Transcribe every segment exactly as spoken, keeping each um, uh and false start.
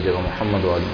بھیجے گا محمد والی.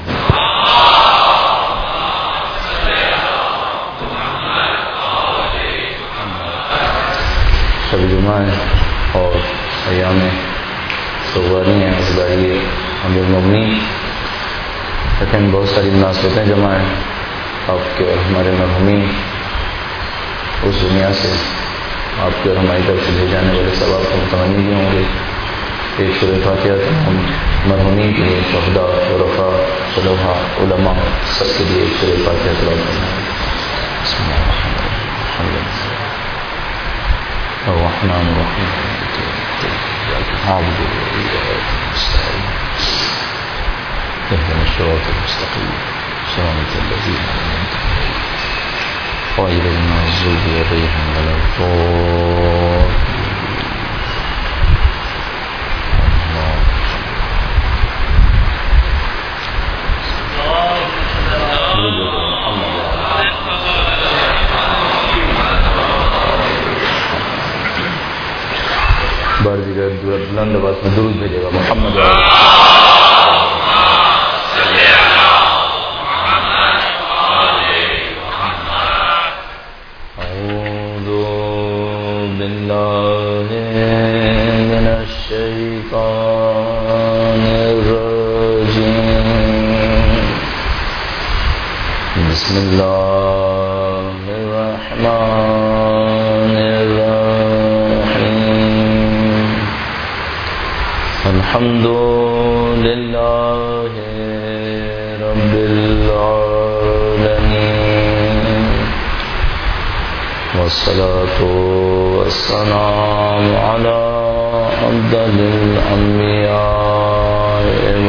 شب جمعہ ہے اور ایام سواری ہیں اس باری امیر المومنین، لیکن بہت ساری مناسبتیں جمع ہیں آپ کے اور ہمارے مرحومین اس دنیا سے آپ کے اور ہماری طرف سے بھیجے جانے والے ثواب کو متمنی بھی ہوں گے. ایک سورہ فاتحہ تمام مرحومین کے لیے، شہداء، عرفاء، صلحاء، علماء سب کے لیے ایک سورہ فاتحہ تلاوت کرنا ہے. بسم اللہ الرحمن الرحیم. الرحمن الرحیم عبد المستعين اهدنا الصراط المستقيم صراط الذين أنعمت عليهم غير المغضوب عليهم ولا الضالين. بار دیگر بلند آواز میں درود بھیجے گا محمد اعوذ باللہ من الشیطان الرجیم. بسم اللہ الرحمن الرحیم. الحمد للہ رب العالمین والصلاة والسلام علی افضل الانبیاء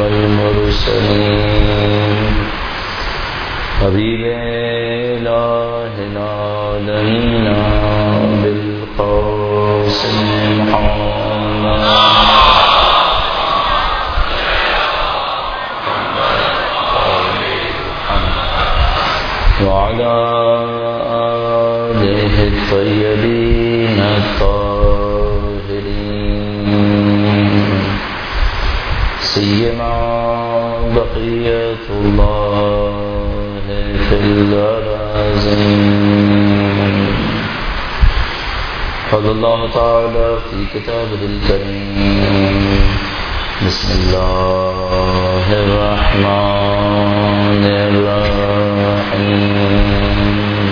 والمرسلین حبیب الہ العالمین بالقاسم محمد وعلى آله الطيبين الطاهرين سيما بقية الله في الأراضين. قال الله تعالى في كتابه الكريم بسم الله الرحمن الرحيم.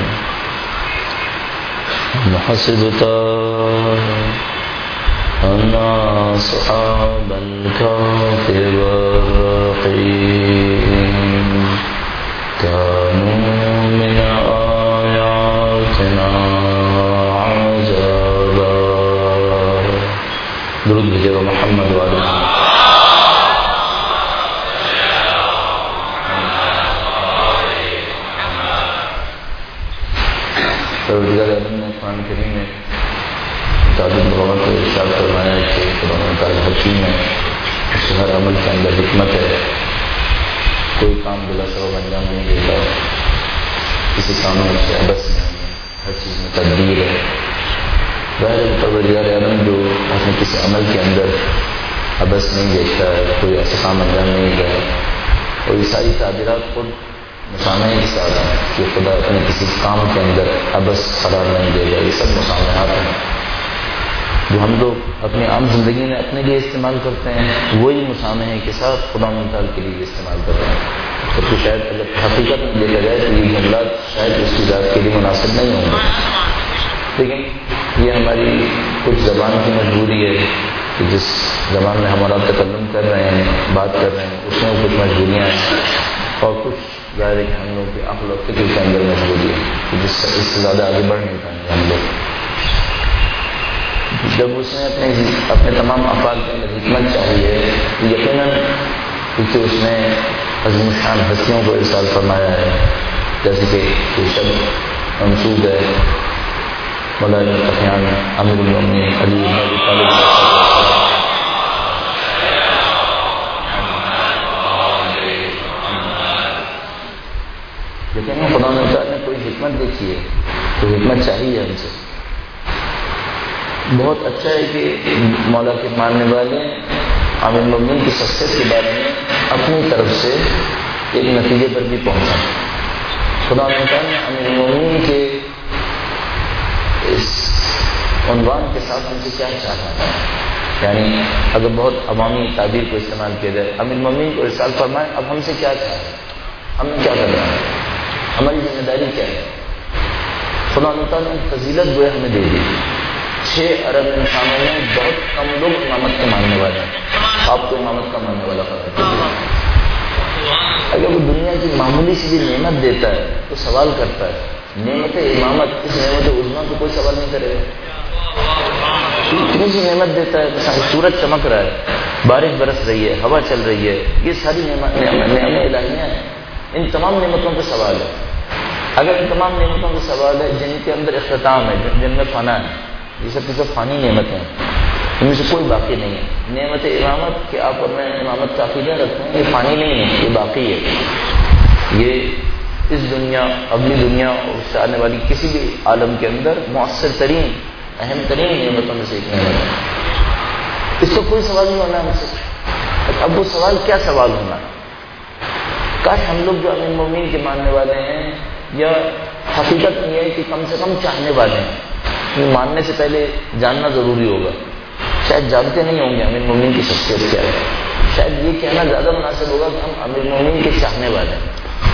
أم حسبت أن أصحاب الكهف والرقيم كانوا من آياتنا عجبا. درود بھیجے گا محمد والے. پروردگار عالم نے قرآن کریم میں متعدد مقامات کو ارشاد فرمایا ہے کہ خدا تعالی حکیم ہے، اس ہر عمل کے اندر حکمت ہے. کوئی کام بلا سبب انجام نہیں دیتا، کسی کام میں اس سے عبث نہیں ہے، ہر چیز میں تدبیر ہے. ظاہر ہے پروردگار عالم جو اپنے کسی عمل کے اندر عبث نہیں دیکھتا ہے، کوئی ایسا کام انجام نہیں دے، اور یہ ساری تعبیرات خود مسامحے کے ساتھ ہیں کہ خدا اپنے کسی کام کے اندر عبث قرار نہیں دے گا. یہ سب مسامحات ہیں جو ہم لوگ اپنی عام زندگی میں اپنے لیے استعمال کرتے ہیں، وہی مسامحے کے ساتھ خدا متعال کے لیے استعمال کرتے ہیں. جبکہ شاید حقیقت میں دیکھا جائے تو یہ جملات شاید اس کی ذات کے لیے مناسب نہیں ہوں گے، لیکن یہ ہماری کچھ زبان کی مجبوری ہے کہ جس زبان میں ہمارا تکلم کر رہے ہیں، بات کر رہے ہیں، اس میں کچھ مجبوریاں ہیں اور کچھ ظاہر ہے کہ ہم لوگ کی عقل و فکر کے اندر مجبوری ہے کہ جس سے اس سے زیادہ آگے بڑھ نہیں پائیں گے ہم لوگ. جب اس نے اپنے اپنے تمام افعال کے اندر حکمت چاہیے تو یقیناً کیونکہ اس نے عظیم شان ہستیوں کو ارسال فرمایا ہے، جیسے کہ یہ شب منسوب ہے مولانا متقیان امیر المومنین علی بن ابی طالب. لیکن خدا نے کوئی حکمت دیکھی ہے، کوئی حکمت چاہیے ہم سے. بہت اچھا ہے کہ مولا کے ماننے والے عامر المومنین کی شخصیت کے بارے میں اپنی طرف سے ایک نتیجے پر بھی پہنچا. خدا تعالیٰ نے امیر المومنین کے اس عنوان کے ساتھ ہم سے کیا چاہتا ہے؟ یعنی اگر بہت عوامی تعبیر کو استعمال کیا جائے، امیر المومنین کو ارشاد فرمائے اب ہم سے کیا چاہتا ہے، ہم نے کیا کرنا ہے، ہماری ذمہ داری کیا ہے. خدا تعالیٰ نے فضیلت جو ہے ہمیں دے دی. چھ ارب انسانوں میں بہت کم لوگ امامت کے ماننے والے ہیں. آپ کو امامت کا ماننے والا کرتے ہیں. اگر وہ دنیا کی معمولی سی بھی نعمت دیتا ہے تو سوال کرتا ہے. نعمت امامت، اس نعمت عظمیٰ کو کوئی سوال نہیں کرے گا. اتنی سی نعمت دیتا ہے، مثلا سورج چمک رہا ہے، بارش برس رہی ہے، ہوا چل رہی ہے، یہ ساری نعمت نعمتیں الہیاں ہیں. ان تمام نعمتوں پہ سوال ہے. اگر ان تمام نعمتوں پہ سوال ہے جن کے اندر اختتام ہے، جن میں فنا ہے، یہ سب کی سب فانی نعمتیں ہیں، ان میں سے کوئی باقی نہیں ہے. نعمت امامت کہ آپ اور میں امامت کا عقیدہ رکھتے ہیں، یہ فانی نہیں ہے، یہ باقی ہے. یہ اس دنیا، اگلی دنیا اور اس سے آنے والی کسی بھی عالم کے اندر مؤثر ترین، اہم ترین نعمتوں میں سے ایک نعمت ہے. اس کو کوئی سوال نہیں ہونا ہم سے. اب وہ سوال کیا سوال ہونا ہے؟ کاش ہم لوگ جو امیر المومنین کے ماننے والے ہیں، یا حقیقت یہ ہے کہ کم سے کم چاہنے والے ہیں، ماننے سے پہلے جاننا ضروری ہوگا. شاید جانتے نہیں ہوں گے امیر المومنین کی شخصیت کیا ہے. شاید یہ کہنا زیادہ مناسب ہوگا کہ ہم امیر المومنین کے چاہنے والے ہیں.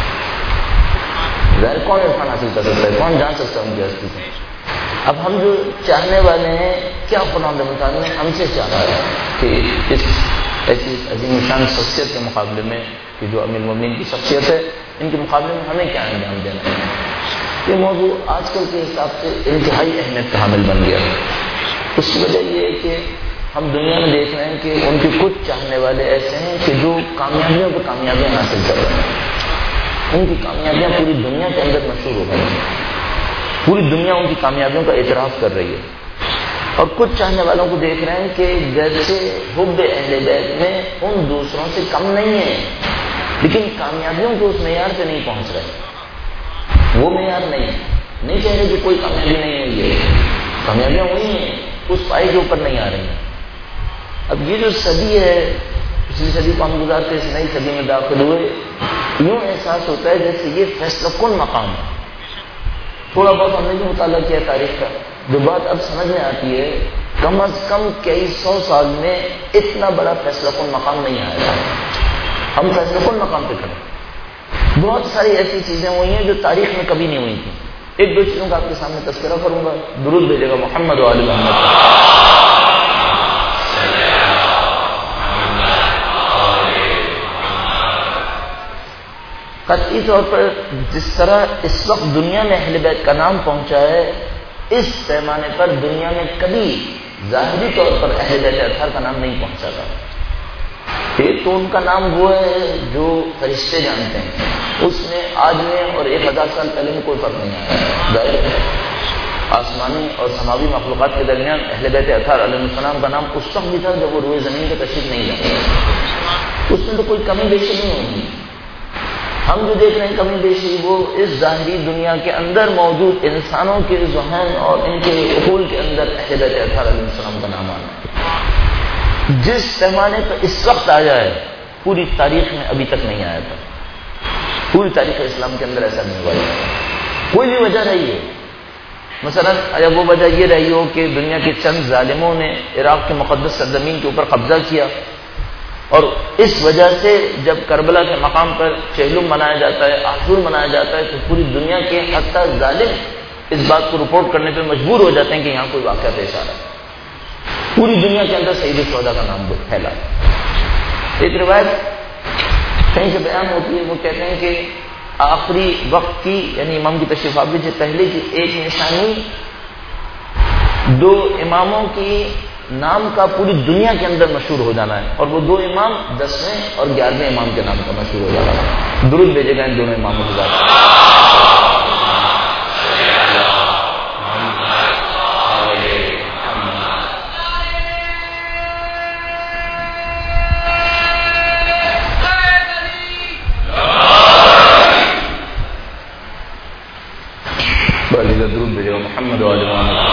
ظاہر کون عرفان حاصل کر سکتا ہے، کون جان سکتا ہے ان کی ہستی کو. اب ہم جو چاہنے والے ہیں، کیا خدا متعال نے ہم سے چاہا ہے کہ اس ایسی عظیم شان شخصیت کے مقابلے میں کہ جو امیر المومنین کی شخصیت ہے، ان کے مقابلے میں ہمیں کیا انجام دینا ہے. یہ موضوع آج کل کے حساب سے انتہائی اہمیت کا حامل بن گیا ہے. اس کی وجہ یہ ہے کہ ہم دنیا میں دیکھ رہے ہیں کہ ان کے کچھ چاہنے والے ایسے ہیں کہ جو کامیابیوں پہ کامیابیاں حاصل کر رہے ہیں. ان کی کامیابیاں پوری دنیا کے اندر مشہور ہو گئی ہیں. پوری دنیا ان کی کامیابیوں کا اعتراف کر رہی ہے. اور کچھ چاہنے والوں کو دیکھ رہے ہیں کہ جیسے حب اہل بیت میں ان دوسروں سے کم نہیں ہے، لیکن کامیابیوں کے اس معیار پہ نہیں پہنچ رہے. وہ معیار نہیں نہیں کہہ رہے کہ کوئی کامیابی نہیں ہوئی ہے، کامیابیاں ہوئی ہیں، اس پائے کے اوپر نہیں آ رہی ہیں. اب یہ جو صدی ہے، پچھلی صدی کو ہم گزارتے اس نئی صدی میں داخل ہوئے، یوں احساس ہوتا ہے جیسے یہ فیصلہ کن مقام ہے. تھوڑا بہت ہم نے جو مطالعہ کیا تاریخ کا، جو بات اب سمجھ میں آتی ہے، کم از کم کئی سو سال میں اتنا بڑا فیصلہ کن مقام نہیں آیا تھا. ہم فیصلہ کن مقام پہ کھڑے. بہت ساری ایسی چیزیں ہوئی ہیں جو تاریخ میں کبھی نہیں ہوئی تھیں. ایک دو چیزوں کا آپ کے سامنے تذکرہ کروں گا. درود بھیجے گا محمد و آل محمد. قطعی طور پر جس طرح اس وقت دنیا میں اہل بیت کا نام پہنچا ہے، اس پیمانے پر دنیا میں کبھی ظاہری طور پر اہل بیت اطہار کا نام نہیں پہنچا تھا. ایک تو ان کا نام وہ ہے جو فرشتے جانتے ہیں، اس میں آج میں اور ایک ہزار سال پہلے میں کوئی فرق نہیں آیا. ظاہر ہے آسمانی اور سماوی مخلوقات کے درمیان اہل بیت اطہار علیہ السلام کا نام اس وقت بھی تھا جب وہ روئے زمین پہ تشریف نہیں لاتے. اس میں تو کوئی کمی بیشی نہیں ہوگی. ہم جو دیکھ رہے ہیں کمی بیشی وہ اس ظاہری دنیا کے اندر موجود انسانوں کے ذہن اور ان کے عقول کے اندر اہل بیت اطہار علیہ السلام کا نام آنا ہے. جس پیمانے پر اس وقت آیا ہے پوری تاریخ میں ابھی تک نہیں آیا تھا. پوری تاریخ اسلام کے اندر ایسا نہیں ہوا ہے. کوئی بھی وجہ رہی ہے، مثلا اگر وہ وجہ یہ رہی ہو کہ دنیا کے چند ظالموں نے عراق کے مقدس سرزمین کے اوپر قبضہ کیا، اور اس وجہ سے جب کربلا کے مقام پر چہلم منایا جاتا ہے، عاشور منایا جاتا ہے، تو پوری دنیا کے حتی ظالم اس بات کو رپورٹ کرنے پہ مجبور ہو جاتے ہیں کہ یہاں کوئی واقعہ پیش آ رہا ہے. پوری دنیا کے اندر سید الشہداء کا نام پھیلا. ایک روایت کہیں سے بیان ہوتی ہے، وہ کہتے ہیں کہ آخری وقت کی، یعنی امام کی تشریف آوری سے پہلے کی ایک نشانی دو اماموں کی نام کا پوری دنیا کے اندر مشہور ہو جانا ہے، اور وہ دو امام دسویں اور گیارہویں امام کے نام کا مشہور ہو جانا ہے. درود بھیجے گا ان دونوں اماموں کے ساتھ. درود بھیجے گا محمد و آل محمد.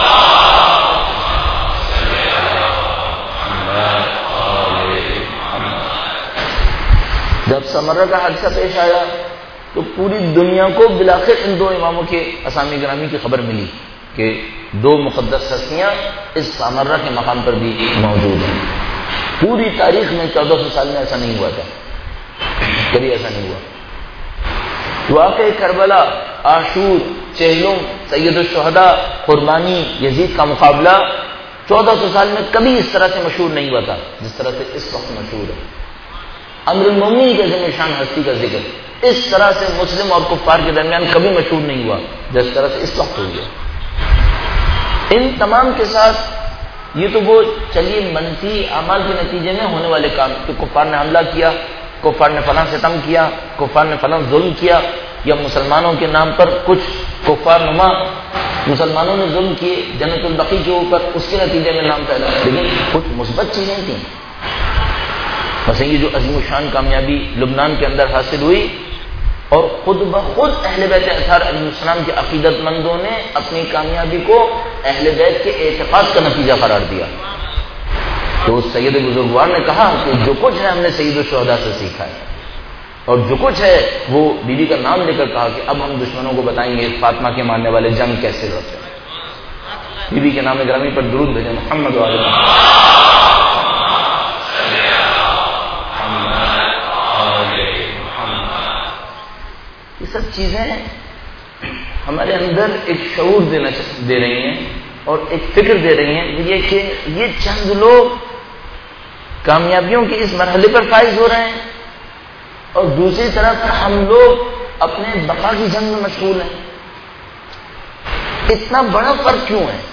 سمرہ کا حادثہ پیش آیا تو پوری دنیا کو بالآخر ان دو اماموں کے اسامی گرامی کی خبر ملی کہ دو مقدس ہستیاں اس سامرہ کے مقام پر بھی موجود ہیں. پوری تاریخ میں چودہ سو سال میں ایسا نہیں ہوا تھا، کبھی ایسا نہیں ہوا. واقع کربلا، عاشور، چہلم، سید الشہداء، قربانی، یزید کا مقابلہ چودہ سو سال میں کبھی اس طرح سے مشہور نہیں ہوا تھا جس طرح سے اس وقت مشہور ہے. امیر المومنین کے ذمہ شان ہستی کا ذکر اس طرح سے مسلم اور کفار کے درمیان کبھی مشہور نہیں ہوا جس طرح سے اس وقت ہو گیا. ان تمام کے ساتھ یہ تو وہ چلیے منفی اعمال کے نتیجے میں ہونے والے کام کہ کفار نے حملہ کیا، کفار نے فلاں ستم کیا، کفار نے فلاں ظلم کیا، یا مسلمانوں کے نام پر کچھ کفار نما مسلمانوں نے ظلم کیے جنت البقیع کے اوپر، اس کے نتیجے میں نام پھیلا. لیکن کچھ مثبت چیزیں تھیں. مثلا یہ جو عظیم الشان کامیابی لبنان کے اندر حاصل ہوئی اور خود بخود اہل بیت اطہار علیہ السلام کے عقیدت مندوں نے اپنی کامیابی کو اہل بیت کے اعتقاد کا نتیجہ قرار دیا. تو اس سید بزرگوار نے کہا کہ جو کچھ ہے ہم نے سید الشہداء سے سیکھا ہے، اور جو کچھ ہے وہ بی بی کا نام لے کر کہا کہ اب ہم دشمنوں کو بتائیں گے فاطمہ کے ماننے والے جنگ کیسے لڑتے ہیں. بی بی کے نام گرامی پر درود بھیجیں محمد و آل محمد. یہ سب چیزیں ہمارے اندر ایک شعور دینا دے رہی ہیں اور ایک فکر دے رہی ہیں یہ کہ یہ چند لوگ کامیابیوں کے اس مرحلے پر فائز ہو رہے ہیں اور دوسری طرف ہم لوگ اپنے بقا کی جنگ میں مشغول ہیں. اتنا بڑا فرق کیوں ہے؟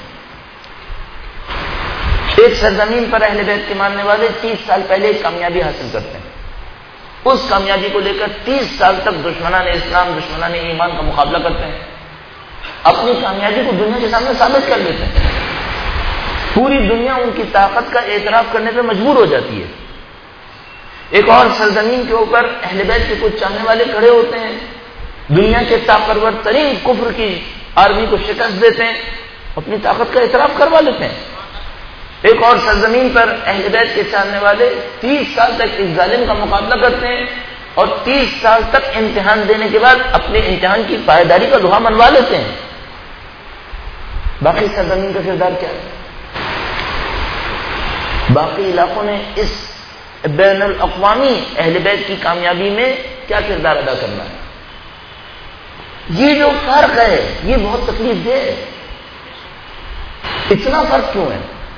ایک سرزمین پر اہل بیت کے ماننے والے تیس سال پہلے ایک کامیابی حاصل کرتے ہیں، اس کامیابی کو لے کر تیس سال تک دشمنان اسلام دشمنان ایمان کا مقابلہ کرتے ہیں، اپنی کامیابی کو دنیا کے سامنے ثابت کر دیتے ہیں. پوری دنیا ان کی طاقت کا اعتراف کرنے پہ مجبور ہو جاتی ہے. ایک اور سرزمین کے اوپر اہل بیت کے کچھ چاہنے والے کھڑے ہوتے ہیں، دنیا کے طاقتور ترین کفر کی آرمی کو شکست دیتے ہیں، اپنی طاقت کا اعتراف کروا لیتے ہیں. ایک اور سرزمین پر اہل بیت کے چاہنے والے تیس سال تک اس ظالم کا مقابلہ کرتے ہیں اور تیس سال تک امتحان دینے کے بعد اپنے امتحان کی پائیداری کا دعا منوا لیتے ہیں. باقی سرزمین کا کردار کیا ہے؟ باقی علاقوں نے اس بین الاقوامی اہل بیت کی کامیابی میں کیا کردار ادا کرنا ہے؟ یہ جو فرق ہے یہ بہت تکلیف دہ ہے. اتنا فرق کیوں ہے؟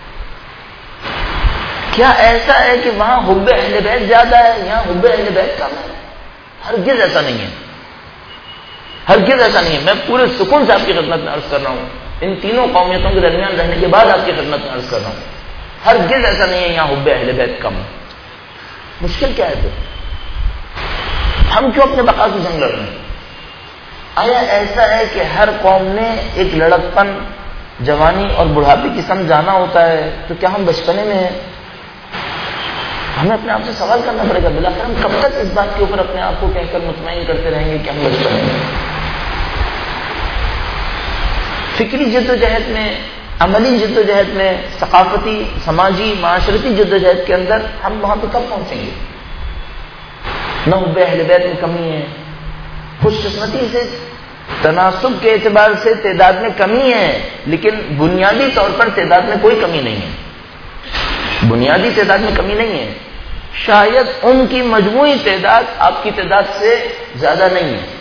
کیا ایسا ہے کہ وہاں حب اہل بیت زیادہ ہے، یہاں حب اہل بیت کم ہے؟ ہرگز ایسا نہیں ہے، ہرگز ایسا نہیں ہے. میں پورے سکون سے آپ کی خدمت میں عرض کر رہا ہوں، ان تینوں قومیتوں کے درمیان رہنے کے بعد آپ کی خدمت میں عرض کر رہا ہوں، ہرگز ایسا نہیں ہے یہاں حب اہل بیت کم. مشکل کیا ہے پھر؟ ہم کیوں اپنے بقا کی جنگ لڑ رہے ہیں؟ آیا ایسا ہے کہ ہر قوم نے ایک لڑکپن، جوانی اور بڑھاپے کی سمجھ جانا ہوتا ہے؟ تو کیا ہم بچپنے میں ہیں؟ ہمیں اپنے آپ سے سوال کرنا پڑے گا بلاخر ہم کب تک اس بات کے اوپر اپنے آپ کو کہہ کر مطمئن کرتے رہیں گے کہ ہم بچپنے میں ہیں؟ فکری جدوجہد میں، عملی جدوجہد میں، ثقافتی، سماجی، معاشرتی جدوجہد کے اندر ہم وہاں پہ کب پہنچیں گے؟ نہ حب اہل بیت میں کمی ہے، خوش قسمتی سے تناسب کے اعتبار سے تعداد میں کمی ہے، لیکن بنیادی طور پر تعداد میں کوئی کمی نہیں ہے. بنیادی تعداد میں کمی نہیں ہے. شاید ان کی مجموعی تعداد آپ کی تعداد سے زیادہ نہیں ہے،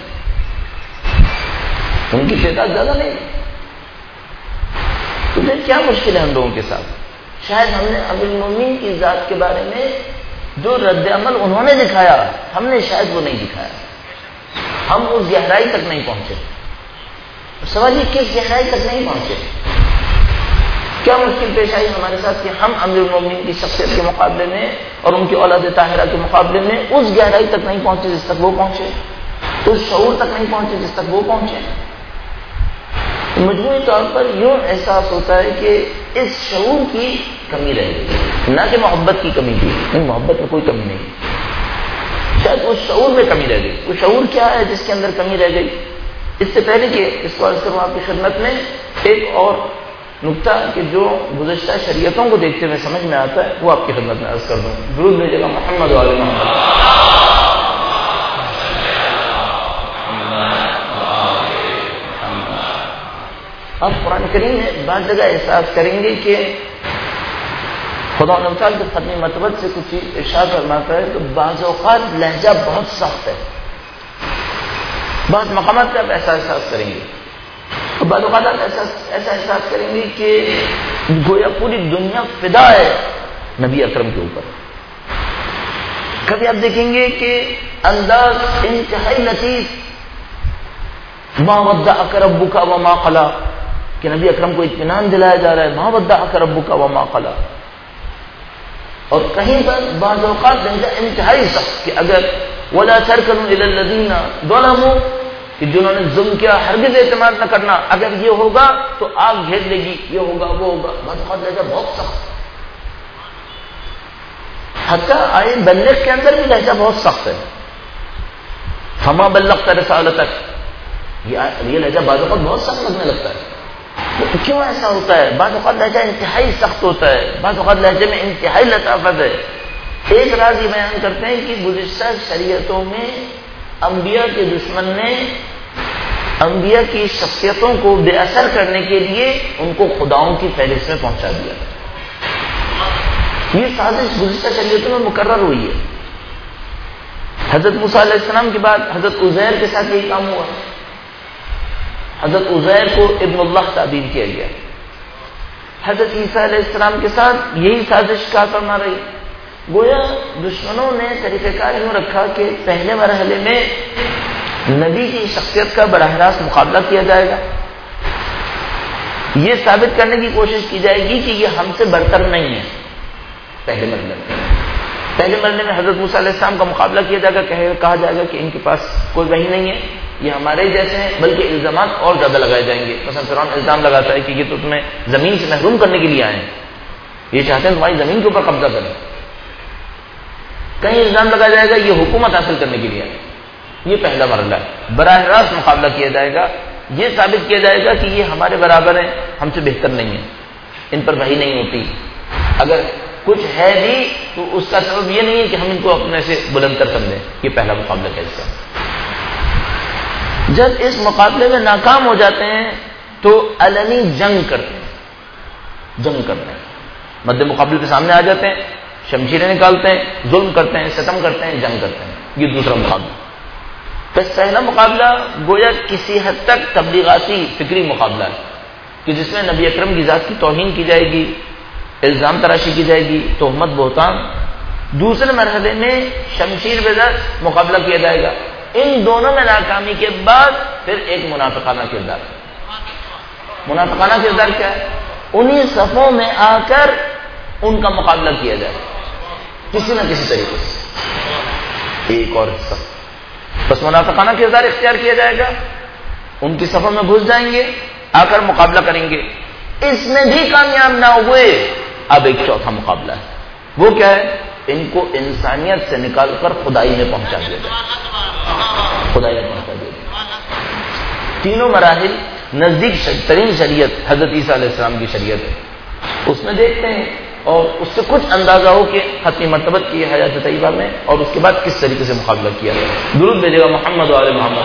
ان کی تعداد زیادہ نہیں ہے. تو پھر کیا مشکل ہے ہم لوگوں کے ساتھ؟ شاید ہم نے امیر المومنین کی ذات کے بارے میں جو رد عمل انہوں نے دکھایا ہم نے شاید وہ نہیں دکھایا، ہم اس گہرائی تک نہیں پہنچے. سوال یہ کس گہرائی تک نہیں پہنچے؟ کیا مشکل پیش آئی ہمارے ساتھ کہ ہم امیر المومنین کی شخصیت کے مقابلے میں اور ان کی اولاد طاہرہ کے مقابلے میں اس گہرائی تک نہیں پہنچے جس تک وہ پہنچے، اس شعور تک نہیں پہنچے جس تک وہ پہنچے. مجموعی طور پر یوں احساس ہوتا ہے کہ اس شعور کی کمی رہ گئی، نہ کہ محبت کی کمی تھی، نہیں محبت میں کوئی کمی نہیں، شاید اس شعور میں کمی رہ گئی. وہ شعور کیا ہے جس کے اندر کمی رہ گئی؟ اس سے پہلے کہ اس کو عرض کروں آپ کی خدمت میں ایک اور نقطہ کہ جو گزشتہ شریعتوں کو دیکھتے ہوئے سمجھ میں آتا ہے وہ آپ کی خدمت میں عرض کر دوں. درود بھیجے گا محمد و آل محمد. اب قرآن کریم میں بعض جگہ احساس کریں گے کہ خدا و تعالیٰ کے ختم مرتبت سے کچھ چیز ارشاد فرماتا ہے تو بعض اوقات لہجہ بہت سخت ہے، بعض مقامات پہ آپ ایسا احساس کریں گے، اور بعض اوقات آپ ایسا ایسا احساس کریں گے کہ گویا پوری دنیا فدا ہے نبی اکرم کے اوپر۔ کبھی آپ دیکھیں گے کہ انداز انتہائی لطیف، ما ودعک ربک وما قلی، کہ نبی اکرم کو اطمینان دلایا جا رہا ہے، ما ودعک ربک وما قلی۔ اور کہیں پر بعض اوقات لہجہ انتہائی سخت کہ اگر ولا ترکنوا الی الذین ظلموا، کہ جنہوں نے ظلم کیا ہرگز اعتماد نہ کرنا، اگر یہ ہوگا تو آگ گھیر لے گی، یہ ہوگا وہ ہوگا، بعض اوقات لہجہ بہت سخت، حتیٰ آئے بلغ کے اندر بھی لہجہ بہت سخت ہے، فما بلغت رسالتک، یہ لہجہ بعض اوقات بہت سخت لگنے لگتا ہے۔ تو کیوں ایسا ہوتا ہے؟ بعض اوقات لہجہ انتہائی سخت ہوتا ہے، بعض اوقات لہجے میں انتہائی لطافت ہے۔ ایک راز یہ بیان کرتے ہیں کہ گزشتہ شریعتوں میں انبیاء کے دشمن نے انبیاء کی شخصیتوں کو بے اثر کرنے کے لیے ان کو خداؤں کی فہرست میں پہنچا دیا۔ یہ سازش گزشتہ شریعتوں میں مقرر ہوئی ہے۔ حضرت موسیٰ علیہ السلام کے بعد حضرت عزیر کے ساتھ یہی کام ہوا، حضرت عزیر کو ابن اللہ تعبیر کیا گیا۔ حضرت عیسیٰ علیہ السلام کے ساتھ یہی سازش کا کرنا رہی۔ گویا دشمنوں نے طریقہ کار یوں رکھا کہ پہلے مرحلے میں نبی کی شخصیت کا براہ راست مقابلہ کیا جائے گا، یہ ثابت کرنے کی کوشش کی جائے گی کہ یہ ہم سے برتر نہیں ہے۔ پہلے مرحلے میں پہلے مرحلے میں حضرت موسیٰ علیہ السلام کا مقابلہ کیا جائے گا، کہا جائے گا کہ ان کے پاس کوئی وحی نہیں ہے، یہ ہمارے جیسے ہیں، بلکہ الزامات اور زیادہ لگائے جائیں گے۔ مثلا فرعون الزام لگاتا ہے کہ یہ تو تمہیں زمین سے محروم کرنے کے لیے آئے ہیں، یہ چاہتے ہیں تمہاری زمین کے اوپر قبضہ کریں۔ کہیں الزام لگایا جائے گا یہ حکومت حاصل کرنے کے لیے آئے۔ یہ پہلا مرحلہ ہے، براہ راست مقابلہ کیا جائے گا، یہ ثابت کیا جائے گا کہ یہ ہمارے برابر ہیں، ہم سے بہتر نہیں ہیں، ان پر وحی نہیں ہوتی، اگر کچھ ہے بھی تو اس کا سبب یہ نہیں ہے کہ ہم ان کو اپنے سے بلند تر سمجھیں۔ یہ پہلا مقابلہ کا حصہ۔ جب اس مقابلے میں ناکام ہو جاتے ہیں تو علنی جنگ کرتے ہیں، جنگ کرتے ہیں، مد مقابلے کے سامنے آ جاتے ہیں، شمشیریں نکالتے ہیں، ظلم کرتے ہیں، ستم کرتے ہیں، جنگ کرتے ہیں۔ یہ دوسرا مقابلہ۔ بس پہلا مقابلہ گویا کسی حد تک تبلیغاتی فکری مقابلہ ہے کہ جس میں نبی اکرم کی ذات کی توہین کی جائے گی، الزام تراشی کی جائے گی، تہمت بہتان۔ دوسرے مرحلے میں شمشیر بزر مقابلہ کیا جائے گا۔ ان دونوں میں ناکامی کے بعد پھر ایک منافقانہ کردار۔ منافقانہ کردار کیا ہے؟ انہی صفوں میں آ کر ان کا مقابلہ کیا جائے کسی نہ کسی طریقے سے، ایک اور حصہ۔ بس منافقانہ کردار اختیار کیا جائے گا، ان کی صفوں میں گھس جائیں گے، آ کر مقابلہ کریں گے۔ اس میں بھی کامیاب نہ ہوئے، اب ایک چوتھا مقابلہ ہے۔ وہ کیا ہے؟ ان کو انسانیت سے نکال کر خدائی میں پہنچا دیا جائے، خدائی میں پہنچا دیا جائے۔ تینوں مراحل نزدیک ترین شریعت حضرت عیسیٰ علیہ السلام کی شریعت ہے، اس میں دیکھتے ہیں اور اس سے کچھ اندازہ ہو کہ ختم مرتبت کی حیات طیبہ میں اور اس کے بعد کس طریقے سے مقابلہ کیا گیا۔ درود بھیجے گا محمد و آل محمد۔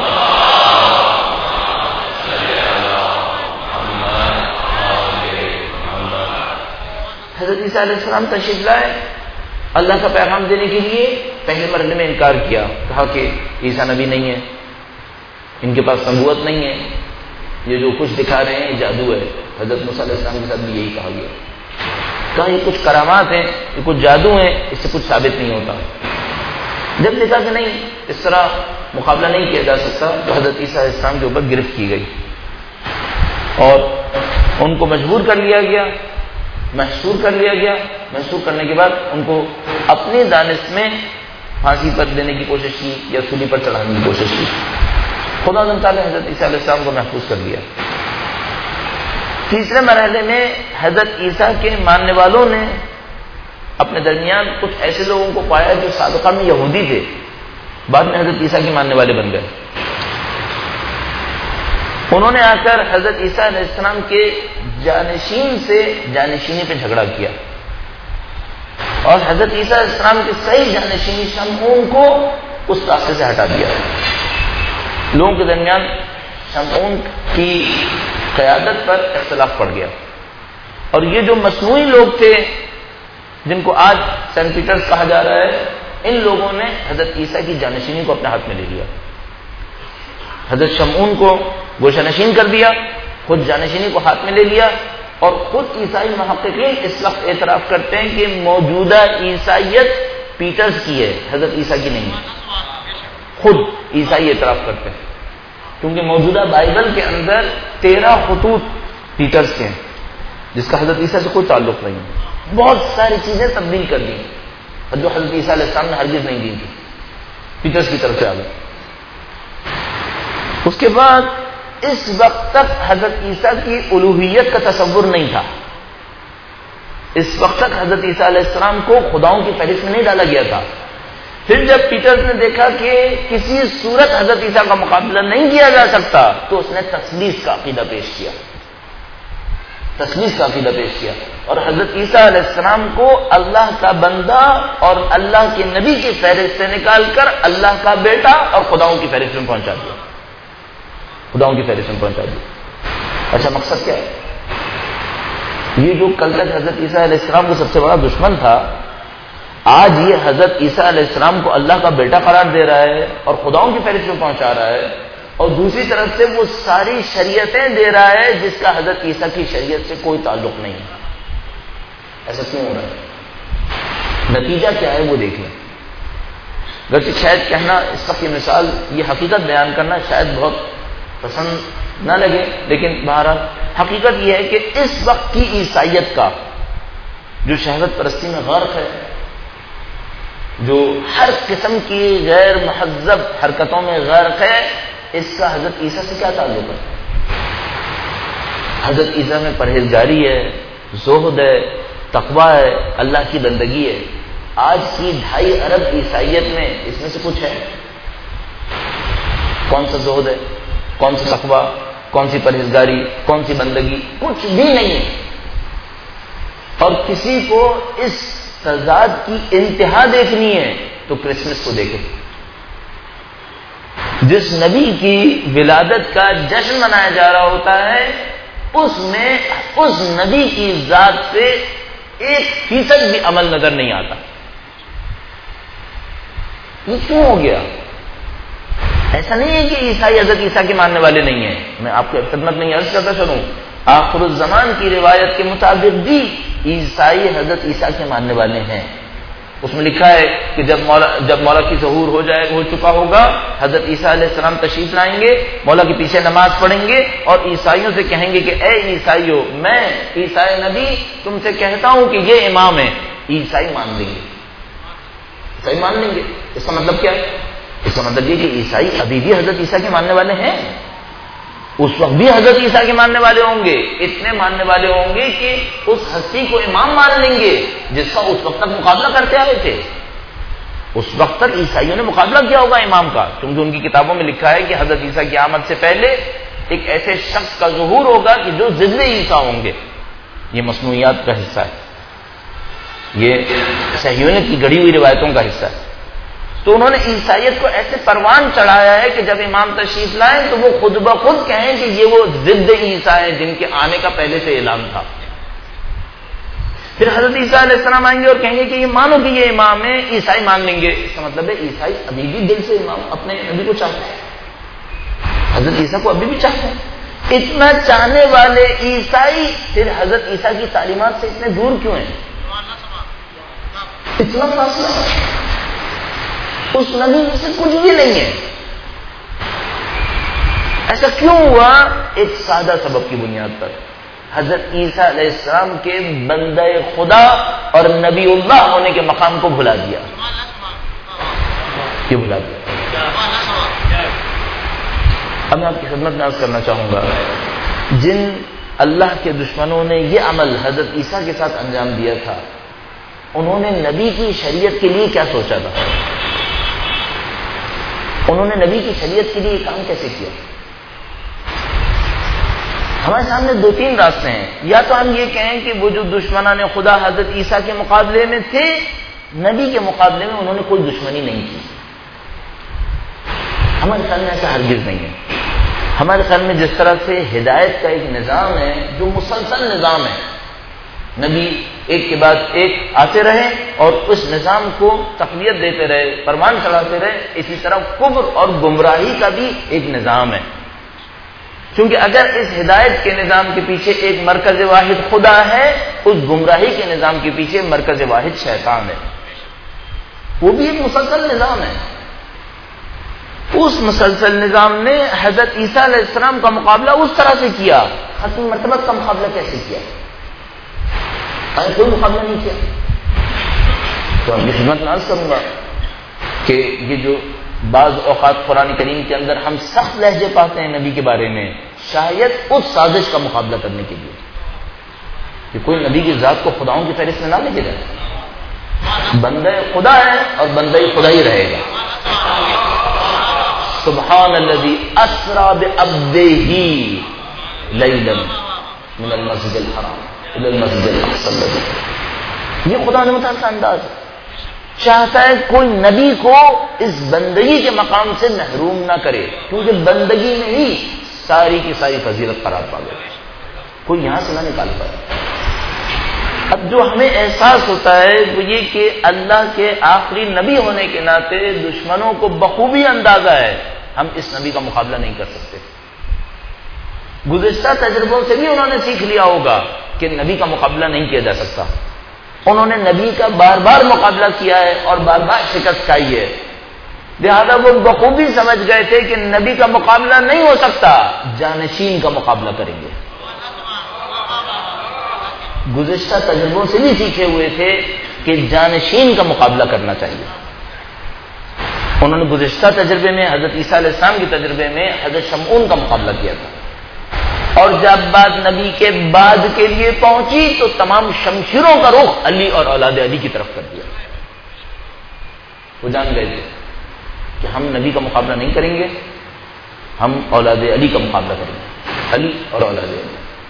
حضرت عیسیٰ علیہ السلام تشریف لائے، اللہ کا پیغام دینے کے لیے پہلے مرحلے میں انکار کیا، کہا کہ عیسیٰ نبی نہیں ہے، ان کے پاس نبوت نہیں ہے، یہ جو کچھ دکھا رہے ہیں جادو ہے۔ حضرت موسیٰ علیہ السلام کے ساتھ بھی یہی کہا گیا، کہا یہ کچھ کرامات ہیں، یہ کچھ جادو ہیں، اس سے کچھ ثابت نہیں ہوتا۔ جب دیکھا کہ نہیں اس طرح مقابلہ نہیں کیا جا سکتا تو حضرت عیسیٰ علیہ السلام کے اوپر گرفت کی گئی اور ان کو مجبور کر لیا گیا، محصور کر لیا گیا۔ محصور کرنے کے بعد ان کو اپنی دانش میں پھانسی پر دینے کی کوشش کی یا سولی پر چڑھانے کی کوشش کی۔ خدا تعالیٰ نے حضرت عیسیٰ علیہ السلام کو محفوظ کر لیا۔ تیسرے مرحلے میں حضرت عیسیٰ کے ماننے والوں نے اپنے درمیان کچھ ایسے لوگوں کو پایا جو سابقہ میں یہودی تھے، بعد میں حضرت عیسیٰ کے ماننے والے بن گئے۔ انہوں نے آ کر حضرت عیسیٰ علیہ السلام کے جانشین سے جانشینی پہ جھگڑا کیا اور حضرت عیسیٰ علیہ السلام کے صحیح جانشین شمعون کو اس راستے سے ہٹا دیا۔ لوگوں کے درمیان شمعون کی قیادت پر اختلاف پڑ گیا، اور یہ جو مصنوعی لوگ تھے جن کو آج سینٹ پیٹرز کہا جا رہا ہے، ان لوگوں نے حضرت عیسیٰ کی جانشینی کو اپنے ہاتھ میں لے لیا، حضرت شمعون کو گوشہ نشین کر دیا، خود جانشینی کو ہاتھ میں لے لیا، اور خود عیسائی محققین اس وقت اعتراف کرتے ہیں کہ موجودہ عیسائیت پیٹرز کی ہے، حضرت عیسیٰ کی نہیں ہے، خود عیسائی اعتراف کرتے ہیں، کیونکہ موجودہ بائبل کے اندر تیرہ خطوط پیٹرز کے ہیں جس کا حضرت عیسیٰ سے کوئی تعلق نہیں ہے، بہت ساری چیزیں تبدیل کر دی اور جو حضرت عیسیٰ علیہ السلام نے ہرگز نہیں دی تھی، پیٹرز کی طرف سے آ گئی۔ اس کے بعد اس وقت تک حضرت عیسیٰ کی الوہیت کا تصور نہیں تھا، اس وقت تک حضرت عیسیٰ علیہ السلام کو خداؤں کی فہرست میں نہیں ڈالا گیا تھا۔ پھر جب پیٹرز نے دیکھا کہ کسی صورت حضرت عیسیٰ کا مقابلہ نہیں کیا جا سکتا تو اس نے تثلیث کا عقیدہ پیش کیا، تثلیث کا عقیدہ پیش کیا، اور حضرت عیسیٰ علیہ السلام کو اللہ کا بندہ اور اللہ کے نبی کی فہرست سے نکال کر اللہ کا بیٹا اور خداؤں کی فہرست میں پہنچا دیا، خداؤں کی فہرست میں پہنچا دیا۔ اچھا مقصد کیا ہے؟ یہ جو کل تک حضرت عیسیٰ علیہ السلام کو سب سے بڑا دشمن تھا، آج یہ حضرت عیسیٰ علیہ السلام کو اللہ کا بیٹا قرار دے رہا ہے اور خداؤں کی فہرست میں پہنچا رہا ہے، اور دوسری طرف سے وہ ساری شریعتیں دے رہا ہے جس کا حضرت عیسیٰ کی شریعت سے کوئی تعلق نہیں ہے۔ ایسا کیوں ہو رہا ہے؟ نتیجہ کیا ہے وہ دیکھ لیں۔ گرچہ شاید کہنا اس وقت کی مثال، یہ حقیقت بیان کرنا شاید بہت پسند نہ لگے، لیکن بہرحال حقیقت یہ ہے کہ اس وقت کی عیسائیت کا جو شہوت پرستی میں غرق ہے، جو ہر قسم کی غیر مہذب حرکتوں میں غرق ہے، اس کا حضرت عیسیٰ سے کیا تعلق ہے؟ حضرت عیسیٰ میں پرہیزگاری ہے، زہد ہے، تقویٰ ہے، اللہ کی بندگی ہے۔ آج کی ڈھائی ارب عیسائیت میں اس میں سے کچھ ہے؟ کون سا زہد ہے، کون سا تقویٰ، کون سی پرہیزگاری، کون سی بندگی؟ کچھ بھی نہیں ہے۔ اور کسی کو اس تضاد کی انتہا دیکھنی ہے تو کرسمس کو دیکھیں۔ جس نبی کی ولادت کا جشن منایا جا رہا ہوتا ہے، اس میں اس نبی کی ذات سے ایک فیصد بھی عمل نظر نہیں آتا۔ یہ کیوں ہو گیا؟ ایسا نہیں ہے کہ عیسائی حضرت عیسیٰ کے ماننے والے نہیں ہیں، میں آپ کو خدمت میں عرض کرتا چلوں، آخر الزمان کی روایت کے مطابق بھی عیسائی حضرت عیسیٰ کے ماننے والے ہیں۔ اس میں لکھا ہے کہ جب مولا جب مولا کی ظہور ہو جائے ہو چکا ہوگا، حضرت عیسیٰ علیہ السلام تشریف لائیں گے، مولا کے پیچھے نماز پڑھیں گے اور عیسائیوں سے کہیں گے کہ اے عیسائیوں، میں عیسائی نبی تم سے کہتا ہوں کہ یہ امام ہے۔ عیسائی مان لیں گے، عیسائی مان لیں گے۔ اس کا مطلب کیا ہے؟ اس کا مطلب یہ کہ عیسائی ابھی بھی حضرت عیسیٰ کے ماننے والے ہیں، اس وقت بھی حضرت عیسیٰ کے ماننے والے ہوں گے، اتنے ماننے والے ہوں گے کہ اس ہستی کو امام مان لیں گے جس کا اس وقت تک مقابلہ کرتے آئے تھے۔ اس وقت تک عیسائیوں نے مقابلہ کیا ہوگا امام کا، کیونکہ ان کی کتابوں میں لکھا ہے کہ حضرت عیسیٰ کی آمد سے پہلے ایک ایسے شخص کا ظہور ہوگا کہ جو ضد عیسیٰ ہوں گے۔ یہ مصنوعیات کا حصہ ہے، یہ صہیونیت کی گڑھی ہوئی روایتوں کا حصہ ہے۔ تو انہوں نے عیسائیت کو ایسے پروان چڑھایا ہے کہ جب امام تشریف لائیں تو وہ خود بخود کہیں کہ یہ وہ ضد عیسیٰ ہیں جن کے آنے کا پہلے سے اعلان تھا۔ پھر حضرت عیسیٰ علیہ السلام آئیں گے اور کہیں گے کہ یہ مانو کہ یہ امام ہے، عیسائی مان لیں گے۔ اس کا مطلب ہے عیسائی ابھی بھی دل سے امام اپنے نبی کو چاہتے ہیں، حضرت عیسیٰ کو ابھی بھی چاہتے ہیں۔ اتنا چاہنے والے عیسائی پھر حضرت عیسیٰ کی تعلیمات سے اتنے دور کیوں ہیں؟ اتنا فاصلہ اس نبی سے کچھ بھی نہیں ہے۔ ایسا کیوں ہوا؟ ایک سادہ سبب کی بنیاد پر، حضرت عیسیٰ علیہ السلام کے بندہ خدا اور نبی اللہ ہونے کے مقام کو بھلا دیا۔ کیوں بھلا دیا؟ اب میں آپ کی خدمت میں عرض کرنا چاہوں گا، جن اللہ کے دشمنوں نے یہ عمل حضرت عیسیٰ کے ساتھ انجام دیا تھا، انہوں نے نبی کی شریعت کے لیے کیا سوچا تھا؟ انہوں نے نبی کی شریعت کے لیے یہ کام کیسے کیا؟ ہمارے سامنے دو تین راستے ہیں۔ یا تو ہم یہ کہیں کہ وہ جو دشمنان خدا حضرت عیسیٰ کے مقابلے میں تھے، نبی کے مقابلے میں انہوں نے کوئی دشمنی نہیں کی۔ ہمارے سامنے ایسا ہرگز نہیں ہے۔ ہمارے خیال میں جس طرح سے ہدایت کا ایک نظام ہے جو مسلسل نظام ہے، نبی ایک کے بعد ایک آتے رہے اور اس نظام کو تقویت دیتے رہے، فرمان چلاتے رہے، اسی طرح کفر اور گمراہی کا بھی ایک نظام ہے. کیونکہ اگر اس ہدایت کے نظام کے پیچھے ایک مرکز واحد خدا ہے، اس گمراہی کے نظام کے پیچھے مرکز واحد شیطان ہے. وہ بھی ایک مسلسل نظام ہے. اس مسلسل نظام نے حضرت عیسیٰ علیہ السلام کا مقابلہ اس طرح سے کیا. ختم مرتبہ کا مقابلہ کیسے کیا؟ کوئی مقابلہ نہیں کیا. تو آپ کی خدمت میں عرض کروں گا کہ یہ جو بعض اوقات قرآن کریم کے اندر ہم سخت لہجے پاتے ہیں نبی کے بارے میں، شاید اس سازش کا مقابلہ کرنے کے لیے کہ کوئی نبی کی ذات کو خداؤں کی فہرست میں نہ لے کے جائے. بندہ خدا ہے اور بندہ خدا ہی رہے گا. سبحان الذی اسری بعبدہ لیلا من المسجد الحرام الى المسجد الاقصى الذی، یہ خدا نے متعلق انداز ہے. چاہتا ہے کوئی نبی کو اس بندگی کے مقام سے محروم نہ کرے، کیونکہ بندگی میں ہی ساری کی ساری فضیلت قرار پا گئی، کوئی یہاں سے نہ نکال پائے. اب جو ہمیں احساس ہوتا ہے وہ یہ کہ اللہ کے آخری نبی ہونے کے ناطے دشمنوں کو بخوبی اندازہ ہے ہم اس نبی کا مقابلہ نہیں کر سکتے. گزشتہ تجربوں سے بھی انہوں نے سیکھ لیا ہوگا کہ نبی کا مقابلہ نہیں کیا جا سکتا. انہوں نے نبی کا بار بار مقابلہ کیا ہے اور بار بار شکست کھائی ہے، لہذا وہ بخوبی سمجھ گئے تھے کہ نبی کا مقابلہ نہیں ہو سکتا، جانشین کا مقابلہ کریں گے. گزشتہ تجربوں سے بھی سیکھے ہوئے تھے کہ جانشین کا مقابلہ کرنا چاہیے. انہوں نے گزشتہ تجربے میں حضرت عیسیٰ علیہ السلام کے تجربے میں حضرت شمعون کا مقابلہ کیا تھا، اور جب بات نبی کے بعد کے لیے پہنچی تو تمام شمشیروں کا رخ علی اور اولاد علی کی طرف کر دیا. وہ جان گئے تھے کہ ہم نبی کا مقابلہ نہیں کریں گے، ہم اولاد علی کا مقابلہ کریں گے، علی اور اولاد علی.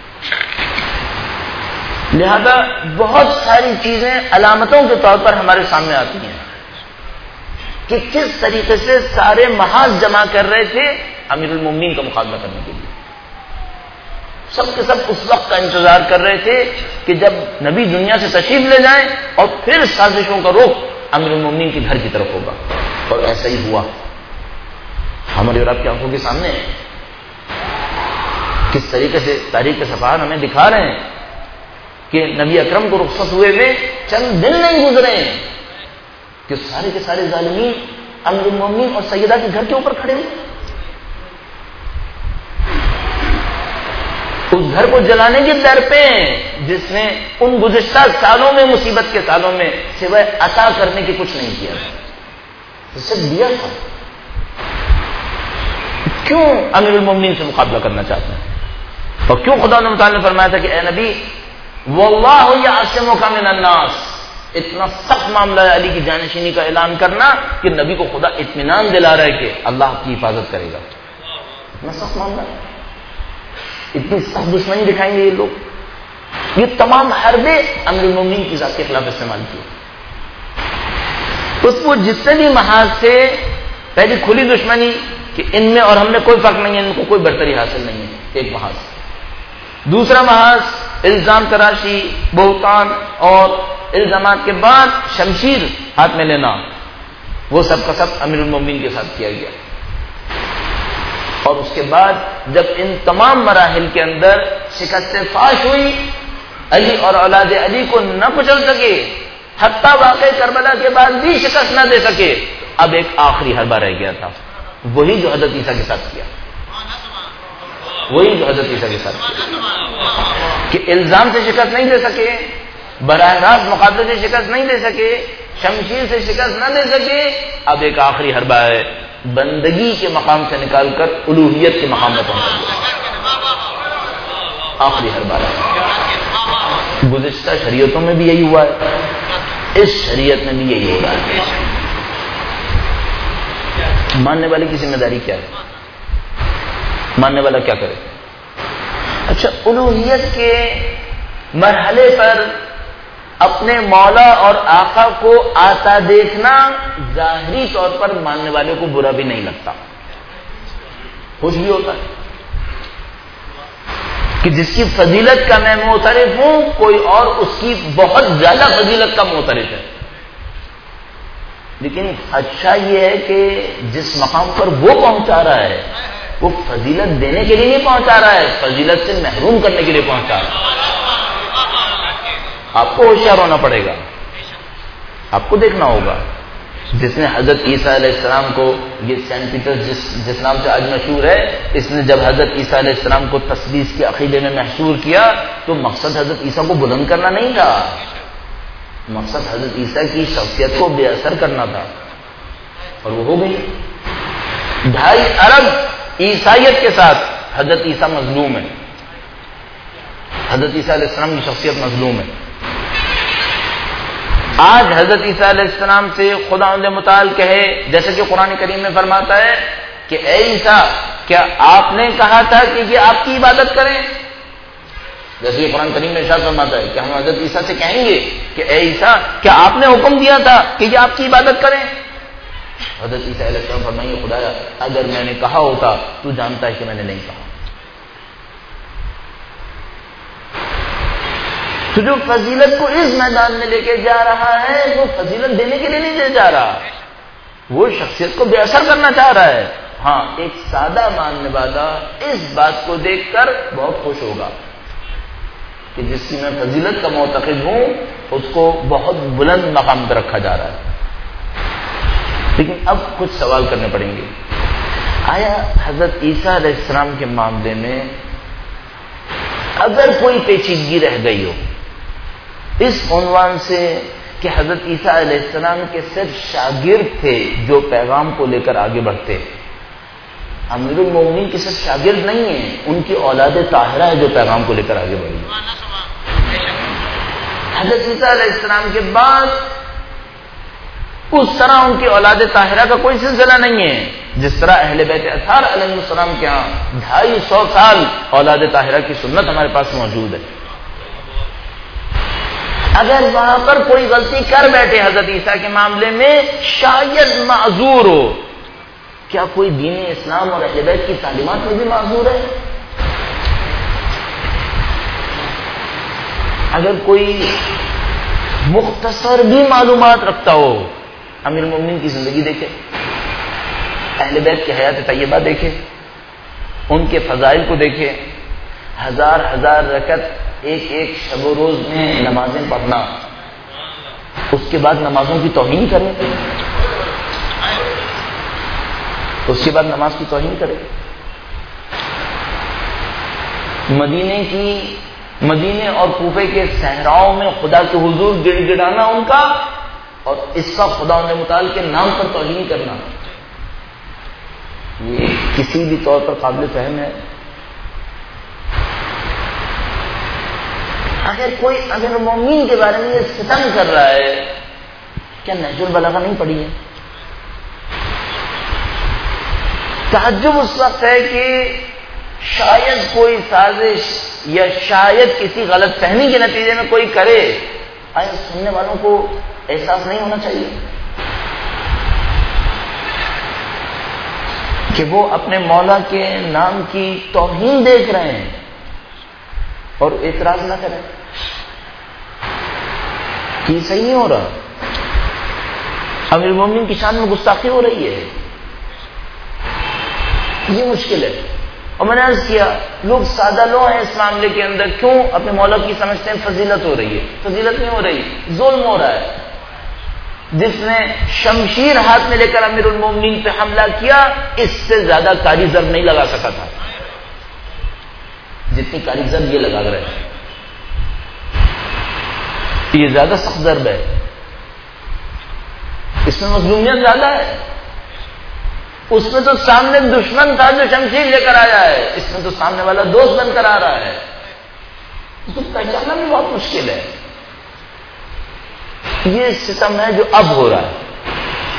لہذا بہت ساری چیزیں علامتوں کے طور پر ہمارے سامنے آتی ہیں کہ کس طریقے سے سارے محاذ جمع کر رہے تھے امیر المومنین کا مقابلہ کرنے کے لیے. سب کے سب اس وقت کا انتظار کر رہے تھے کہ جب نبی دنیا سے تشریف لے جائیں اور پھر سازشوں کا رخ امیر المومنین کے گھر کی طرف ہوگا. اور ایسا ہی ہوا. ہمارے اور آپ کی آنکھوں کے سامنے کس طریقے سے تاریخ کے صفحات ہمیں دکھا رہے ہیں کہ نبی اکرم کو رخصت ہوئے ہوئے چند دن نہیں گزرے کہ سارے کے سارے ظالمین امیر المومنین اور سیدہ کے گھر کے اوپر کھڑے ہوئے. اس گھر کو جلانے کے در پہ جس نے ان گزشتہ سالوں میں مصیبت کے سالوں میں سوائے عطا کرنے کے کچھ نہیں کیا، صرف دیا تھا. کیوں امیر المومنین سے مقابلہ کرنا چاہتے ہیں؟ اور کیوں خدا نے متعال نے فرمایا تھا کہ اے نبی واللہ یعصمک من الناس، اتنا سخت معاملہ ہے علی کی جانشینی کا اعلان کرنا کہ نبی کو خدا اطمینان دلا رہا ہے کہ اللہ کی حفاظت کرے گا. اتنا سخت معاملہ ہے، اتنی سخت دشمنی دکھائیں گے یہ لوگ. یہ تمام حربیں امیر المومنین کی ذات کے خلاف استعمال کی. اس وہ جس سے بھی محاذ سے پہلی کھلی دشمنی کہ ان میں اور ہم نے کوئی فرق نہیں ہے، ان کو کوئی برتری حاصل نہیں ہے، ایک محاذ. دوسرا محاذ الزام تراشی، بہتان اور الزامات کے بعد شمشیر ہاتھ میں لینا، وہ سب کا سب امیر المومنین کے ساتھ کیا گیا. اور اس کے بعد جب ان تمام مراحل کے اندر شکست فاش ہوئی، علی اور اولاد علی کو نہ کچل سکے، حتیٰ واقع کربلا کے بعد بھی شکست نہ دے سکے، اب ایک آخری حربہ رہ گیا تھا، وہی جو حضرت عیسیٰ کے ساتھ کیا، وہی جو حضرت عیسیٰ کے ساتھ کیا کہ الزام سے شکست نہیں دے سکے، براہ راست مقابلے سے شکست نہیں دے سکے، شمشیر سے شکست نہ دے سکے. اب ایک آخری حربہ ہے، بندگی کے مقام سے نکال کر الوہیت کے مقام میں پہنچا دیا. آخری حربہ ہے. گزشتہ شریعتوں میں بھی یہی ہوا ہے، اس شریعت میں بھی یہی ہو رہا ہے. ماننے والے کی ذمہ داری کیا ہے؟ ماننے والا کیا کرے؟ اچھا، الوہیت کے مرحلے پر اپنے مولا اور آقا کو آتا دیکھنا ظاہری طور پر ماننے والے کو برا بھی نہیں لگتا، خوش بھی ہوتا ہے. کہ جس کی فضیلت کا میں معترف ہوں، کوئی اور اس کی بہت زیادہ فضیلت کا معترف ہے. لیکن اچھا یہ ہے کہ جس مقام پر وہ پہنچا رہا ہے وہ فضیلت دینے کے لیے نہیں پہنچا رہا ہے، فضیلت سے محروم کرنے کے لیے پہنچا رہا ہے. آپ کو ہوشیار ہونا پڑے گا، آپ کو دیکھنا ہوگا. جس نے حضرت عیسیٰ علیہ السلام کو، یہ سینٹ پیٹر جس جس نام سے آج مشہور ہے، اس نے جب حضرت عیسیٰ علیہ السلام کو تثلیث کے عقیدے میں محصور کیا تو مقصد حضرت عیسیٰ کو بلند کرنا نہیں تھا، مقصد حضرت عیسیٰ کی شخصیت کو بے اثر کرنا تھا، اور وہ ہو گئی. ڈھائی ارب عیسائیت کے ساتھ حضرت عیسیٰ مظلوم ہے، حضرت عیسیٰ علیہ السلام کی شخصیت مظلوم ہے. آج حضرت عیسیٰ علیہ السلام سے خداوند متعال کہے، جیسے کہ قرآن کریم میں فرماتا ہے کہ اے عیسیٰ، کیا آپ نے کہا تھا کہ یہ آپ کی عبادت کریں؟ جیسے کہ قرآن کریم میں ارشاد فرماتا ہے کہ ہم حضرت عیسیٰ سے کہیں گے کہ اے عیسیٰ، کیا آپ نے حکم دیا تھا کہ یہ آپ کی عبادت کریں؟ حضرت عیسیٰ علیہ السلام فرمائیں گے، خدایا اگر میں نے کہا ہوتا تو جانتا ہے کہ میں نے نہیں کہا. تو جو فضیلت کو اس میدان میں لے کے جا رہا ہے وہ فضیلت دینے کے لیے نہیں لے جا رہا، وہ شخصیت کو بے اثر کرنا چاہ رہا ہے. ہاں، ایک سادہ ماننے والا اس بات کو دیکھ کر بہت خوش ہوگا کہ جس کی میں فضیلت کا معتقد ہوں اس کو بہت بلند مقام پہ رکھا جا رہا ہے. لیکن اب کچھ سوال کرنے پڑیں گے. آیا حضرت عیسیٰ علیہ السلام کے معاملے میں اگر کوئی پیچیدگی رہ گئی ہو اس عنوان سے کہ حضرت عیسیٰ علیہ السلام کے صرف شاگرد تھے جو پیغام کو لے کر آگے بڑھتے، امیر المومنین کے صرف شاگرد نہیں ہیں، ان کی اولاد طاہرہ ہے جو پیغام کو لے کر آگے بڑھی. حضرت عیسیٰ علیہ السلام کے بعد اس طرح ان کی اولاد طاہرہ کا کوئی سلسلہ نہیں ہے جس طرح اہل بیت اطہار علیہ السلام کے ہاں ڈھائی سو سال اولاد طاہرہ کی سنت ہمارے پاس موجود ہے. اگر وہاں پر کوئی غلطی کر بیٹھے حضرت عیسیٰ کے معاملے میں شاید معذور ہو، کیا کوئی دین اسلام اور اہل بیت کی تعلیمات میں بھی معذور ہے؟ اگر کوئی مختصر بھی معلومات رکھتا ہو، امیر المومنین کی زندگی دیکھے، اہل بیت کی حیات طیبہ دیکھے، ان کے فضائل کو دیکھے، ہزار ہزار رکعت ایک ایک شب و روز میں نمازیں پڑھنا، اس کے بعد نمازوں کی توہین کرے، اس کے بعد نماز کی توہین کرے. مدینے کی مدینے اور کوفے کے صحراؤں میں خدا کے حضور گڑ گڑانا ان کا، اور اس کا خدا نے متعال کے نام پر توہین کرنا، یہ کسی بھی طور پر قابل فہم ہے؟ اگر کوئی امیر المومنین کے بارے میں یہ ستم کر رہا ہے، کیا نہج البلاغہ نہیں پڑھی ہے؟ تعجب اس وقت ہے کہ شاید کوئی سازش یا شاید کسی غلط فہمی کے نتیجے میں کوئی کرے، آیا سننے والوں کو احساس نہیں ہونا چاہیے کہ وہ اپنے مولا کے نام کی توہین دیکھ رہے ہیں اور اعتراض نہ کریں کہ یہ صحیح نہیں ہو رہا، امیر المومنین کی شان میں گستاخی ہو رہی ہے، یہ مشکل ہے. اور میں نے عرض کیا لوگ سادہ لو ہیں اس معاملے کے اندر، کیوں اپنے مولا کی سمجھتے ہیں فضیلت ہو رہی ہے، فضیلت نہیں ہو رہی، ظلم ہو رہا ہے. جس نے شمشیر ہاتھ میں لے کر امیر المومنین پہ حملہ کیا اس سے زیادہ کاری ضرب نہیں لگا سکا تھا جتنی کاری ضرب یہ لگا رہے ہیں. یہ زیادہ سخت ضرب ہے، اس میں مظلومیت زیادہ ہے. اس میں تو سامنے دشمن تھا جو شمشیر لے کر آیا ہے، اس میں تو سامنے والا دوست بن کر آ رہا ہے، اس کو پہچاننا بھی بہت مشکل ہے. یہ ستم ہے جو اب ہو رہا ہے،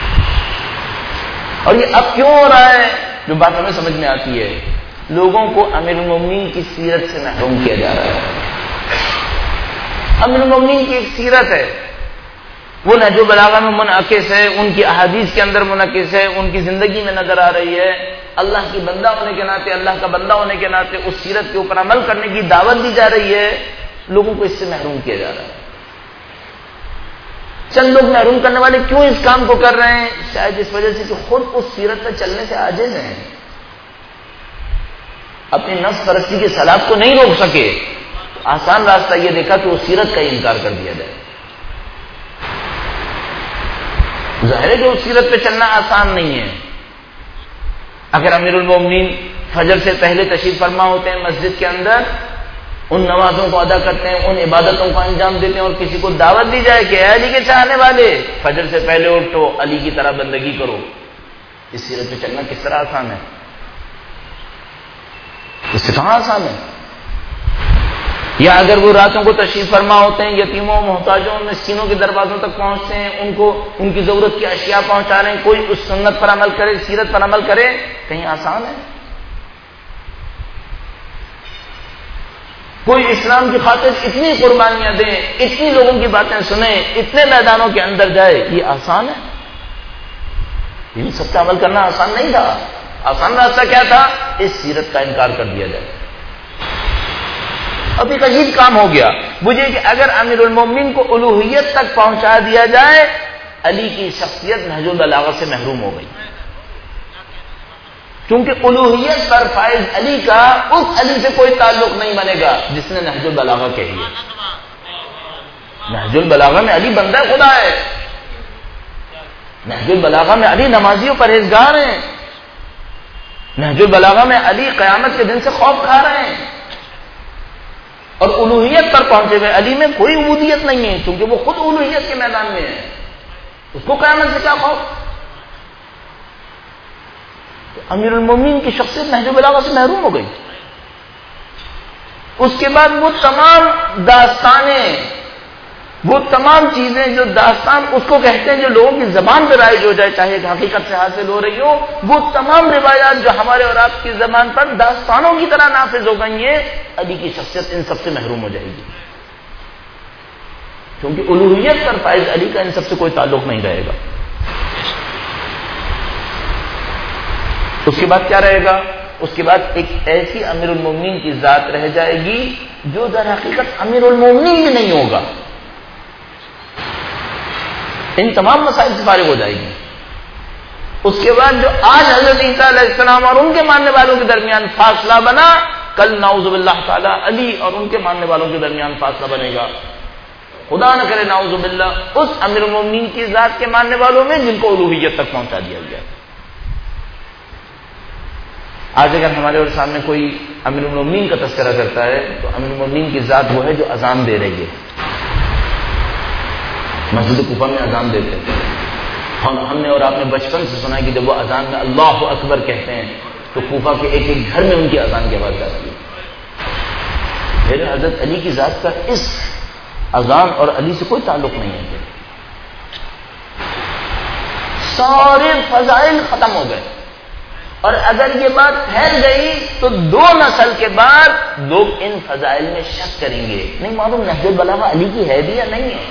اور یہ اب کیوں ہو رہا ہے جو بات ہمیں سمجھ میں آتی ہے، لوگوں کو امیر المومنین کی سیرت سے محروم کیا جا رہا ہے. امیر المومنین کی ایک سیرت ہے، وہ نہج البلاغہ میں منعکس ہے، ان کی احادیث کے اندر منعکس ہے، ان کی زندگی میں نظر آ رہی ہے. اللہ کی بندہ ہونے کے ناطے، اللہ کا بندہ ہونے کے ناطے اس سیرت کے اوپر عمل کرنے کی دعوت دی جا رہی ہے، لوگوں کو اس سے محروم کیا جا رہا ہے۔ چند لوگ محروم کرنے والے کیوں اس کام کو کر رہے ہیں؟ شاید اس وجہ سے کہ خود اس سیرت پر چلنے سے عاجز ہیں، اپنی نفس پرستی کے سلاب کو نہیں روک سکے، تو آسان راستہ یہ دیکھا کہ اس سیرت کا انکار کر دیا جائے۔ ظاہر ہے کہ اس سیرت پہ چلنا آسان نہیں ہے۔ اگر امیر المومنین فجر سے پہلے تشریف فرما ہوتے ہیں مسجد کے اندر، ان نمازوں کو ادا کرتے ہیں، ان عبادتوں کو انجام دیتے ہیں، اور کسی کو دعوت دی جائے کہ اے علی کے چاہنے والے فجر سے پہلے اٹھو، علی کی طرح بندگی کرو، اس سیرت پہ چلنا کس طرح آسان ہے؟ اس سے کہاں آسان ہے؟ یا اگر وہ راتوں کو تشریف فرما ہوتے ہیں، یتیموں، محتاجوں، مسکینوں کے دروازوں تک پہنچتے ہیں، ان کو ان کی ضرورت کی اشیاء پہنچا رہے ہیں، کوئی اس سنت پر عمل کرے، سیرت پر عمل کرے، کہیں آسان ہے؟ کوئی اسلام کی خاطر اتنی قربانیاں دیں، اتنی لوگوں کی باتیں سنیں، اتنے میدانوں کے اندر جائے، یہ آسان ہے؟ ان سب کا عمل کرنا آسان نہیں تھا۔ آسان راستہ کیا تھا؟ اس سیرت کا انکار کر دیا جائے۔ اب ایک عجیب کام ہو گیا مجھے کہ اگر امیر المومنین کو الوہیت تک پہنچا دیا جائے، علی کی شخصیت نہج البلاغہ سے محروم ہو گئی، کیونکہ الوہیت پر فائز علی کا اس علی سے کوئی تعلق نہیں بنے گا جس نے نہج البلاغہ کہی ہے۔ نہج البلاغہ میں علی بندہ خدا ہے، نہج البلاغہ میں علی نمازی و پرہیزگار ہیں، نہج البلاغہ میں علی قیامت کے دن سے خوف کھا رہے ہیں، اور الوہیت پر پہنچے ہوئے علی میں کوئی عبودیت نہیں ہے، کیونکہ وہ خود الوہیت کے میدان میں ہے، اس کو قیامت سے کیا خوف؟ تو امیر المومنین کی شخصیت نہج البلاغہ سے محروم ہو گئی۔ اس کے بعد وہ تمام داستانیں، وہ تمام چیزیں جو داستان اس کو کہتے ہیں جو لوگوں کی زبان پہ رائج ہو جائے، چاہے حقیقت سے حاصل ہو رہی ہو، وہ تمام روایات جو ہمارے اور آپ کی زبان پر داستانوں کی طرح نافذ ہو گئی ہیں، علی کی شخصیت ان سب سے محروم ہو جائے گی، کیونکہ الوہیت پر فائز علی کا ان سب سے کوئی تعلق نہیں رہے گا۔ اس کے بعد کیا رہے گا؟ اس کے بعد ایک ایسی امیر المومنین کی ذات رہ جائے گی جو در حقیقت امیر المومنین بھی نہیں ہوگا، ان تمام مسائل سے فارغ ہو جائے گی۔ اس کے بعد جو آج حضرت عیسیٰ علیہ السلام اور ان کے ماننے والوں کے درمیان فاصلہ بنا، کل نعوذ باللہ تعالی علی اور ان کے ماننے والوں کے درمیان فاصلہ بنے گا، خدا نہ کرے نعوذ باللہ اس امیر المومنین کی ذات کے ماننے والوں میں جن کو الوہیت تک پہنچا دیا گیا۔ آج اگر ہمارے اور سامنے کوئی امیر المومنین کا تذکرہ کرتا ہے تو امیر المومنین کی ذات وہ ہے جو اذان دے رہی ہے، مسجد کوفہ میں اذان دیتے ہیں، ہم ہم نے اور آپ نے بچپن سے سنا ہے کہ جب وہ اذان میں اللہ اکبر کہتے ہیں تو کوفہ کے ایک ایک گھر میں ان کی اذان کی آواز جاتی ہے۔ میرے حضرت علی کی ذات کا اس اذان اور علی سے کوئی تعلق نہیں ہے، سارے فضائل ختم ہو گئے، اور اگر یہ بات پھیل گئی تو دو نسل کے بعد لوگ ان فضائل میں شک کریں گے، نہیں معلوم نہج البلاغہ علی کی ہے بھی یا نہیں ہے،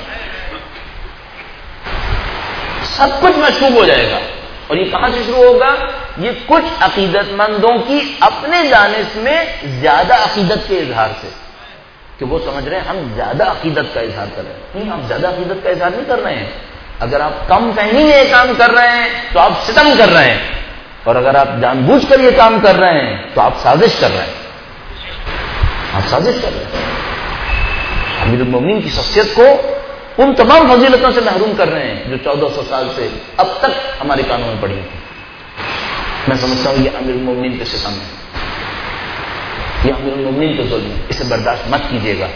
سب کچھ مشکوک ہو جائے گا۔ اور یہ کہاں سے شروع ہوگا؟ یہ کچھ عقیدت مندوں کی اپنے جانب میں زیادہ عقیدت کے اظہار سے، کہ وہ سمجھ رہے ہیں ہم زیادہ عقیدت کا اظہار کر رہے ہیں۔ نہیں، آپ زیادہ عقیدت کا اظہار نہیں کر رہے ہیں، اگر آپ کم فہمی میں یہ کام کر رہے ہیں تو آپ ستم کر رہے ہیں، اور اگر آپ جان بوجھ کر یہ کام کر رہے ہیں تو آپ سازش کر رہے ہیں، آپ سازش کر رہے ہیں۔ امیر المومنین کی شخصیت کو ان تمام فضیلتوں سے محروم کر رہے ہیں جو چودہ سو سال سے اب تک ہمارے کانوں میں پڑی تھی۔ میں سمجھتا ہوں یہ امیر المومنین کے ستم ہے، یہ امیر المومنین کے ظلم ہے، اسے برداشت مت کیجیے گا۔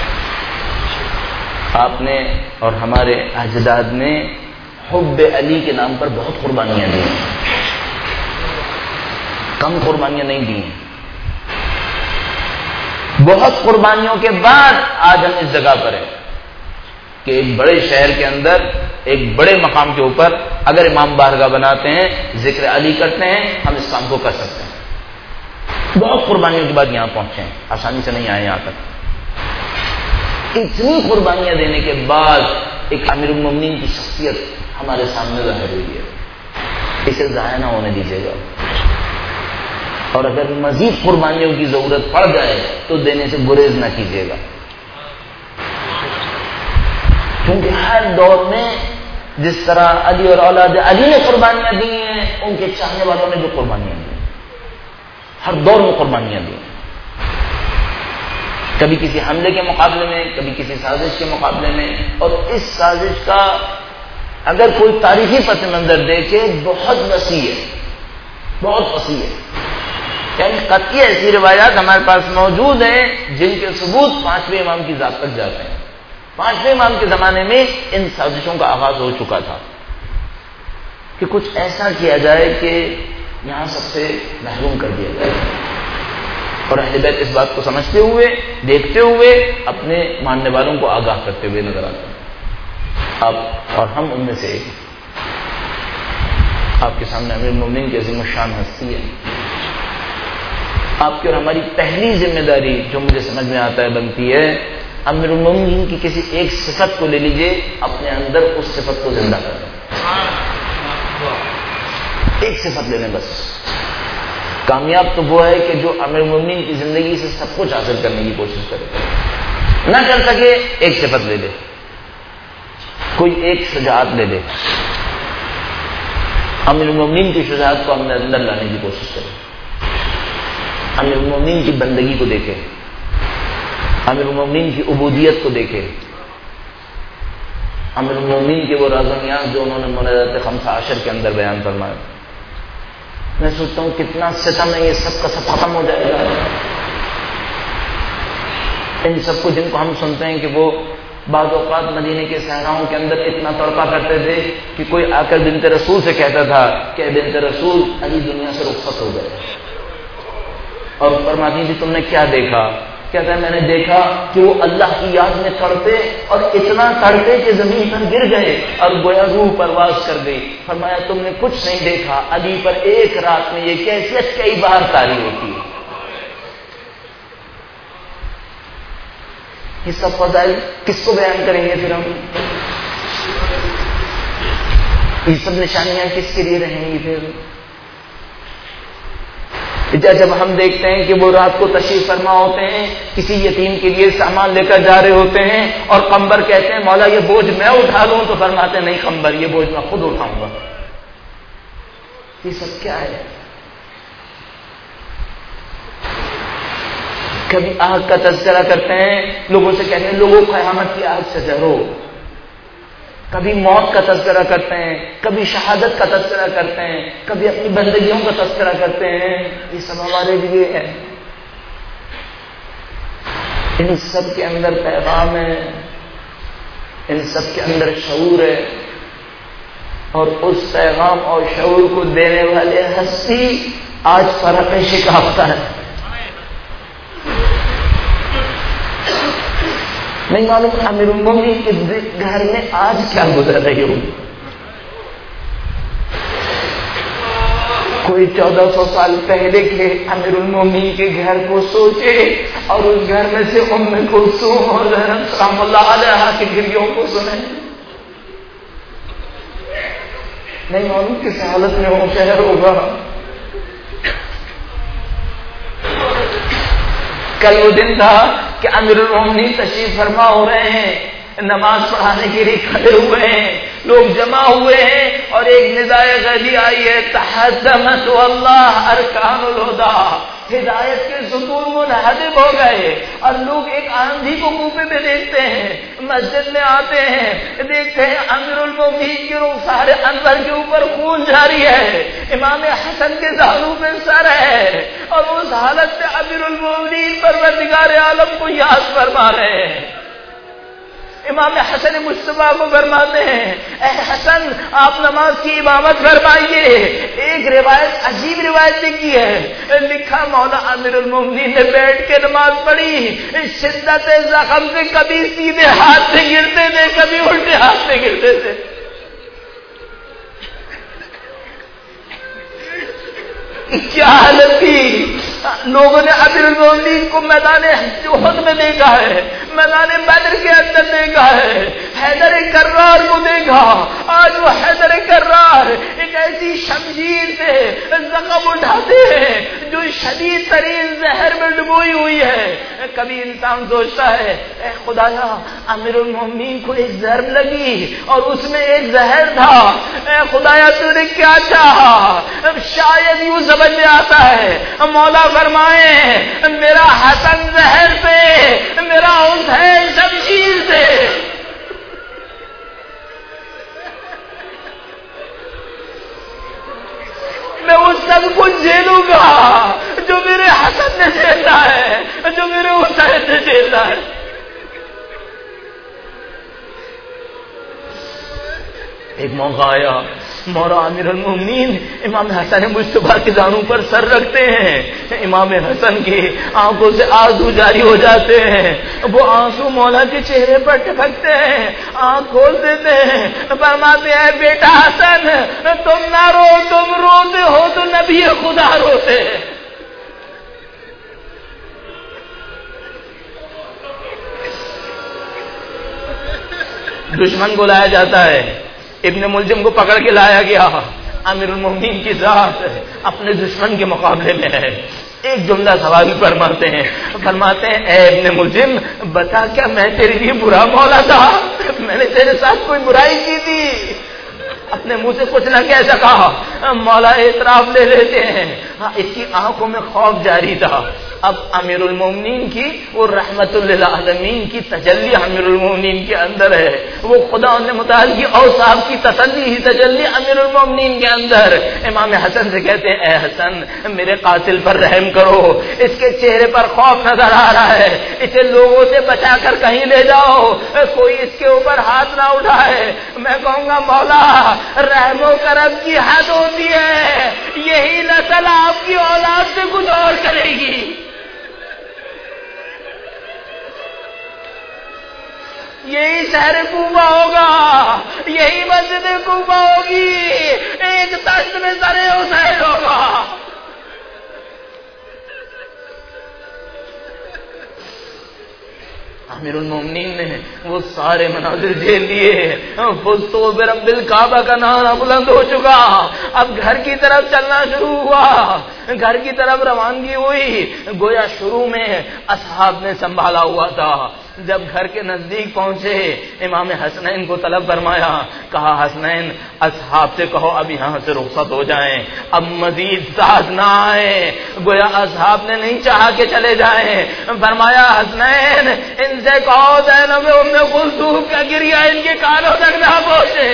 آپ نے اور ہمارے اجداد نے حب علی کے نام پر بہت قربانیاں دی ہیں، کم قربانیاں نہیں دی ہیں، بہت قربانیوں کے بعد آج ہم اس جگہ پر ہیں کہ ایک بڑے شہر کے اندر ایک بڑے مقام کے اوپر اگر امام بارگاہ بناتے ہیں، ذکر علی کرتے ہیں، ہم اس کام کو کر سکتے ہیں۔ بہت قربانیوں کے بعد یہاں پہنچے ہیں، آسانی سے نہیں آئے یہاں تک۔ اتنی قربانیاں دینے کے بعد ایک امیر المومنین کی شخصیت ہمارے سامنے ظاہر ہوئی ہے، اسے ضائع نہ ہونے دیجیے گا۔ اور اگر مزید قربانیوں کی ضرورت پڑ جائے تو دینے سے گریز نہ کیجیے گا، کیونکہ ہر دور میں جس طرح علی اور اولاد علی نے قربانیاں دی ہیں، ان کے چاہنے والوں نے جو قربانیاں دی، ہر دور میں قربانیاں دی، کبھی کسی حملے کے مقابلے میں، کبھی کسی سازش کے مقابلے میں. اور اس سازش کا اگر کوئی تاریخی پس منظر دیکھے بہت وسیع ہے، بہت وسیع ہے. یعنی قطعی ایسی روایات ہمارے پاس موجود ہیں جن کے ثبوت پانچویں امام کی ذات تک جاتے ہیں. پانچویں امام کے زمانے میں ان سازشوں کا آغاز ہو چکا تھا کہ کچھ ایسا کیا جائے کہ یہاں سب سے محروم کر دیا جائے، اور اہل بیت اس بات کو سمجھتے ہوئے، دیکھتے ہوئے، اپنے ماننے والوں کو آگاہ کرتے ہوئے نظر آتے ہیں. آپ اور ہم ان میں سے ایک، آپ کے سامنے امیر المومنین کی عظیم الشان ہستی ہے. آپ کی اور ہماری پہلی ذمہ داری جو مجھے سمجھ میں آتا ہے بنتی ہے، امیر المومنین کی کسی ایک صفت کو لے لیجئے، اپنے اندر اس صفت کو زندہ کر دیں. ایک صفت لے لیں بس. کامیاب تو وہ ہے کہ جو امیر المومنین کی زندگی سے سب کچھ حاصل کرنے کی کوشش کرے. نہ کر سکے ایک صفت لے لے، کوئی ایک شجاعت لے لے، امیر المومنین کی شجاعت کو اپنے اندر لانے کی کوشش کرے. امیر المومنین کی بندگی کو دیکھے، امیر المومنین کی عبودیت کو دیکھے، امیر المومنین کے وہ راز و نیاز جو انہوں نے مناجات خمسہ عشر کے اندر بیان فرمائے. میں سوچتا ہوں کتنا ستم ہے، یہ سب کا سب ختم ہو جائے گا. ان سب کو جن کو ہم سنتے ہیں کہ وہ بعض اوقات مدینے کے صحراؤں کے اندر اتنا تڑپا کرتے تھے کہ کوئی آ کر بنت رسول سے کہتا تھا کہ بنت رسول علی دنیا سے رخصت ہو گئے، اور فرماتی تھی تم نے کیا دیکھا؟ کہتا ہے میں نے دیکھا کہ وہ اللہ کی یاد میں تڑپے، اور اتنا تڑپے کہ زمین پر گر گئے اور گویا روح پرواز کر گئی. فرمایا تم نے کچھ نہیں دیکھا، علی پر ایک رات میں یہ کیفیت کئی بار طاری ہوتی ہے. یہ سب فضائل کس کو بیان کریں گے پھر ہم؟ یہ سب نشانیاں کس کے لیے رہیں گی پھر؟ جب ہم دیکھتے ہیں کہ وہ رات کو تشریف فرما ہوتے ہیں، کسی یتیم کے لیے سامان لے کر جا رہے ہوتے ہیں، اور قمبر کہتے ہیں مولا یہ بوجھ میں اٹھا لوں، تو فرماتے ہیں نہیں قمبر یہ بوجھ میں خود اٹھاؤں گا. یہ سب کیا ہے؟ کبھی آگ کا تذکرہ کرتے ہیں، لوگوں سے کہتے ہیں لوگوں قیامت کی آگ سے ڈرو. کبھی موت کا تذکرہ کرتے ہیں، کبھی شہادت کا تذکرہ کرتے ہیں، کبھی اپنی بندگیوں کا تذکرہ کرتے ہیں. یہ سب ہمارے لیے ہے. ان سب کے اندر پیغام ہے، ان سب کے اندر شعور ہے، اور اس پیغام اور شعور کو دینے والے ہستی آج فرق شکافتہ ہے. نہیں معلوم امیر المومنین کے گھر میں آج کیا گزر رہی ہوگی. کوئی چودہ سو سال پہلے کے امیر المومنین کے گھر کو سوچے، اور اس گھر میں سے ام کلثوم اور زینب سلام اللہ علیہا کی گریوں کو سنے. نہیں معلوم کس حالت میں وہ شہر ہوگا. کل وہ دن تھا کہ امیر المومنین تشریف فرما ہو رہے ہیں، نماز پڑھانے کے لیے کھڑے ہوئے ہیں، لوگ جمع ہوئے ہیں، اور ایک ندائے غیبی آئی ہے تحدمت واللہ ارکان الہدی. ہدایت کے ستون منہدم ہو گئے، اور لوگ ایک آندھی کو کوفے میں دیکھتے ہیں، مسجد میں آتے ہیں، دیکھتے ہیں امیر المومنین کے رخسار انور کے اوپر خون جاری ہے، امام حسن کے زانو پہ سر ہے، اور اس حالت میں امیر المومنین پروردگار عالم کو یاد فرما رہے ہیں. امام حسن مصطفیٰ کو فرماتے ہیں اے حسن آپ نماز کی امامت فرمائیے. ایک روایت عجیب روایت لکھی ہے، لکھا مولا امیر المومنین نے بیٹھ کے نماز پڑھی، شدت زخم سے کبھی سیدھے ہاتھ سے گرتے تھے، کبھی الٹے ہاتھ سے گرتے تھے. کیا حالت تھی. لوگوں نے امیر المومنین کو میدان احد میں دیکھا ہے، میدان بدر کے اندر دیکھا ہے، حیدر کرار کو دیکھا. آج وہ حیدر کرار ایک ایک ایسی شمشیر سے زخم اٹھاتے ہیں جو شدید ترین زہر میں ڈبوئی ہوئی ہے. کبھی انسان سوچتا ہے اے خدایا امیر المومنین کو ایک ضرب لگی اور اس میں ایک زہر تھا, اے خدایا تو نے کیا چاہا؟ شاید یوں سمجھ میں آتا ہے مولا فرمائے میرا حسن زہر سے, میرا حسین شمشیر سے. میں وہ سب کچھ جھیلوں گا جو میرے حسن نے جھیلا ہے, جو میرے حسین نے جھیلا ہے. ایک موقع آیا, مولا امیر المومنین امام حسن مصطفیٰ کے دانوں پر سر رکھتے ہیں. امام حسن کی آنکھوں سے آنسو جاری ہو جاتے ہیں, وہ آنسو مولا کے چہرے پر ٹپکتے ہیں. آنکھ کھول دیتے ہیں, فرماتے ہیں بیٹا حسن تم نہ رو, تم روتے ہو تو نبی خدا روتے. دشمن کو لایا جاتا ہے, ابن ملجم کو پکڑ کے لایا گیا. امیر المومنین کی ذات اپنے دشمن کے مقابلے میں ہے. ایک جملہ سوال فرماتے ہیں, فرماتے ہیں اے ابن ملجم بتا کیا میں تیرے لیے برا مولا تھا؟ میں نے تیرے ساتھ کوئی برائی کی تھی؟ اپنے منہ سے کچھ نہ کہہ سکا. مولا اعتراف لے لیتے ہیں, ہاں اس کی آنکھوں میں خوف جاری تھا. اب امیر المومنین کی وہ رحمت للعالمین کی تجلی امیر المومنین کے اندر ہے, وہ خدا نے متعال کی اوصاف کی تسلی ہی تجلی امیر المومنین کے اندر. امام حسن سے کہتے ہیں اے حسن میرے قاتل پر رحم کرو, اس کے چہرے پر خوف نظر آ رہا ہے, اسے لوگوں سے بچا کر کہیں لے جاؤ, کوئی اس کے اوپر ہاتھ نہ اٹھائے. میں کہوں گا مولا رحم و کرم کی حد ہوتی ہے, یہی نسل آپ کی اولاد سے کچھ اور کرے گی. یہی شہر کوفہ ہوگا, یہی مسجد کوفہ ہوگی, ایک تخت میں سر حسین ہوگا. امیر المومنین نے وہ سارے مناظر جھیل لیے. فزتو برب الکعبہ کا نعرہ بلند ہو چکا. اب گھر کی طرف چلنا شروع ہوا, گھر کی طرف روانگی ہوئی. گویا شروع میں اصحاب نے سنبھالا ہوا تھا. جب گھر کے نزدیک پہنچے امام حسنین کو طلب فرمایا, کہا حسنین اصحاب سے کہو اب یہاں سے رخصت ہو جائیں, اب مزید ساتھ نہ آئے. گویا اصحاب نے نہیں چاہا کہ چلے جائیں. فرمایا حسنین ان سے کہو زینب ام کلثوم کا گریہ ان کے کانوں تک نہ پہنچے.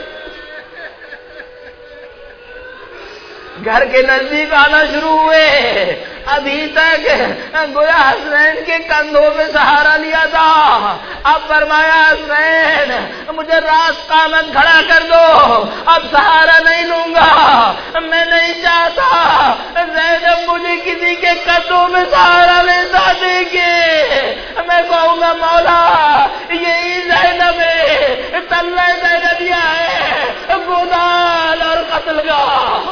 گھر کے نزدیک آنا شروع ہوئے. ابھی تک گویا حسنین کے کندھوں میں سہارا لیا تھا, اب فرمایا حسنین مجھے راست قامت کھڑا کر دو, اب سہارا نہیں لوں گا. میں نہیں چاہتا زینب مجھے کسی کے کندھوں میں سہارا لیتا دیکھے. میں کہوں گا مولا یہی زینب ہے, تلہ زینبیہ ہے, گودال اور قتل گاہ.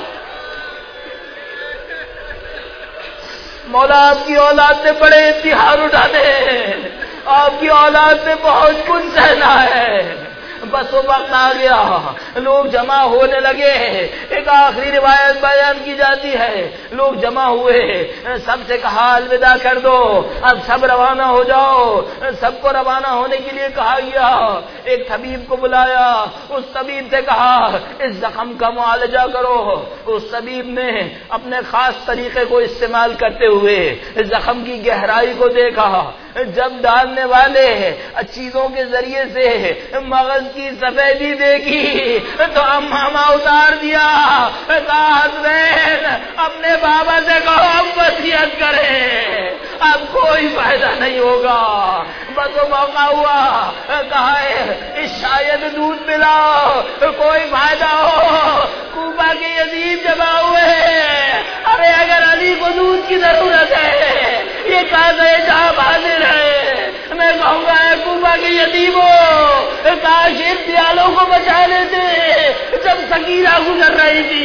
مولا آپ کی اولاد نے بڑے امتحان اٹھانے ہیں, آپ کی اولاد نے بہت کچھ سہنا ہے. بس وہ وقت آ گیا, لوگ جمع ہونے لگے. ایک آخری روایت بیان کی جاتی ہے, لوگ جمع ہوئے, سب سے کہا الوداع کر دو, اب سب روانہ ہو جاؤ. سب کو روانہ ہونے کے لیے کہا گیا. ایک طبیب کو بلایا, اس طبیب سے کہا اس زخم کا معالجہ کرو. اس طبیب نے اپنے خاص طریقے کو استعمال کرتے ہوئے زخم کی گہرائی کو دیکھا. جب ڈالنے والے چیزوں کے ذریعے سے مغز کی سفیدی دیکھی تو امامہ اتار دیا. کہا حسنین اپنے بابا سے کہو اب وصیت کریں, اب کوئی فائدہ نہیں ہوگا. بس وہ موقع ہوا, کہا شاید دودھ پلاؤ کوئی فائدہ ہو. کوفہ کے یتیم جمع ہوئے. ارے اگر علی کو دودھ کی ضرورت ہے یہ کہتے جہاں حاضر ہے. میں کہوں گا کوفہ کے یتیموں کاش ان دیالوں کو بچا لیتے جب سکینہ گزر رہی تھی.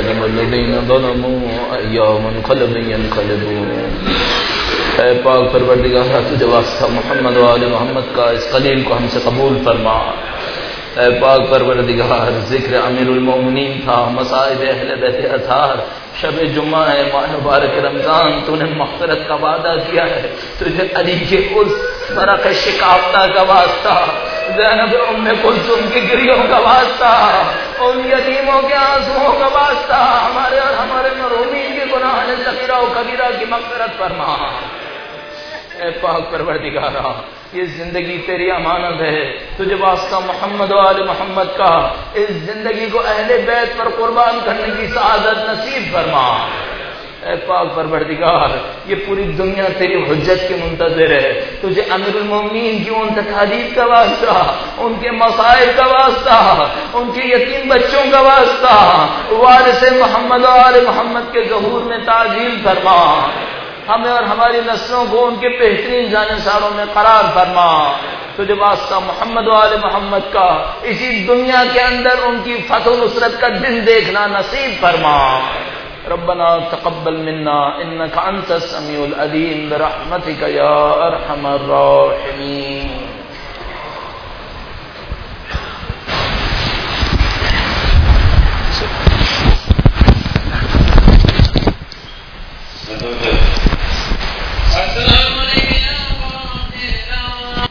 علم الذين ظلموا أي منقلب ينقلبون. اے پاک پروردگار تجھے واسطہ محمد و آل محمد کا اس قلیل کو ہم سے قبول فرما. اے پاک پروردگار ذکر امیر المومنین تھا، مصائب اہل بیت اطہار، شب جمعہ ہے، ماہ مبارک رمضان، تو نے مغفرت کا وعدہ کیا ہے. تجھے علی کے اس فرق شکافتہ کا واسطہ، زینب ام کلثوم کی گریوں کا واسطہ، ان یتیموں کے آنسوؤں کا واسطہ، ہمارے اور ہمارے مرحومین کے گناہ صغیرہ و کبیرہ کی مغفرت فرما. اے پاک پروردگارا یہ زندگی تیری امانت ہے، تجھے واسطہ محمد و آل محمد کا اس زندگی کو اہل بیت پر قربان کرنے کی سعادت نصیب فرما. اے پاک پروردگار یہ پوری دنیا تیری حجت کے منتظر ہے، تجھے امیر المومنین کی ان تکالیف کا واسطہ، ان کے مصائب کا واسطہ، ان کے یتیم بچوں کا واسطہ، وارث محمد و آل محمد کے ظہور میں تعجیل فرما. ہمیں اور ہماری نسلوں کو ان کے بہترین جانشاروں میں قرار فرما. تجھے واسطہ محمد و آل محمد کا اسی دنیا کے اندر ان کی فتح و نصرت کا دن دیکھنا نصیب فرما. ربنا تقبل منا انك انت السميع العليم برحمتك يا ارحم الراحمين.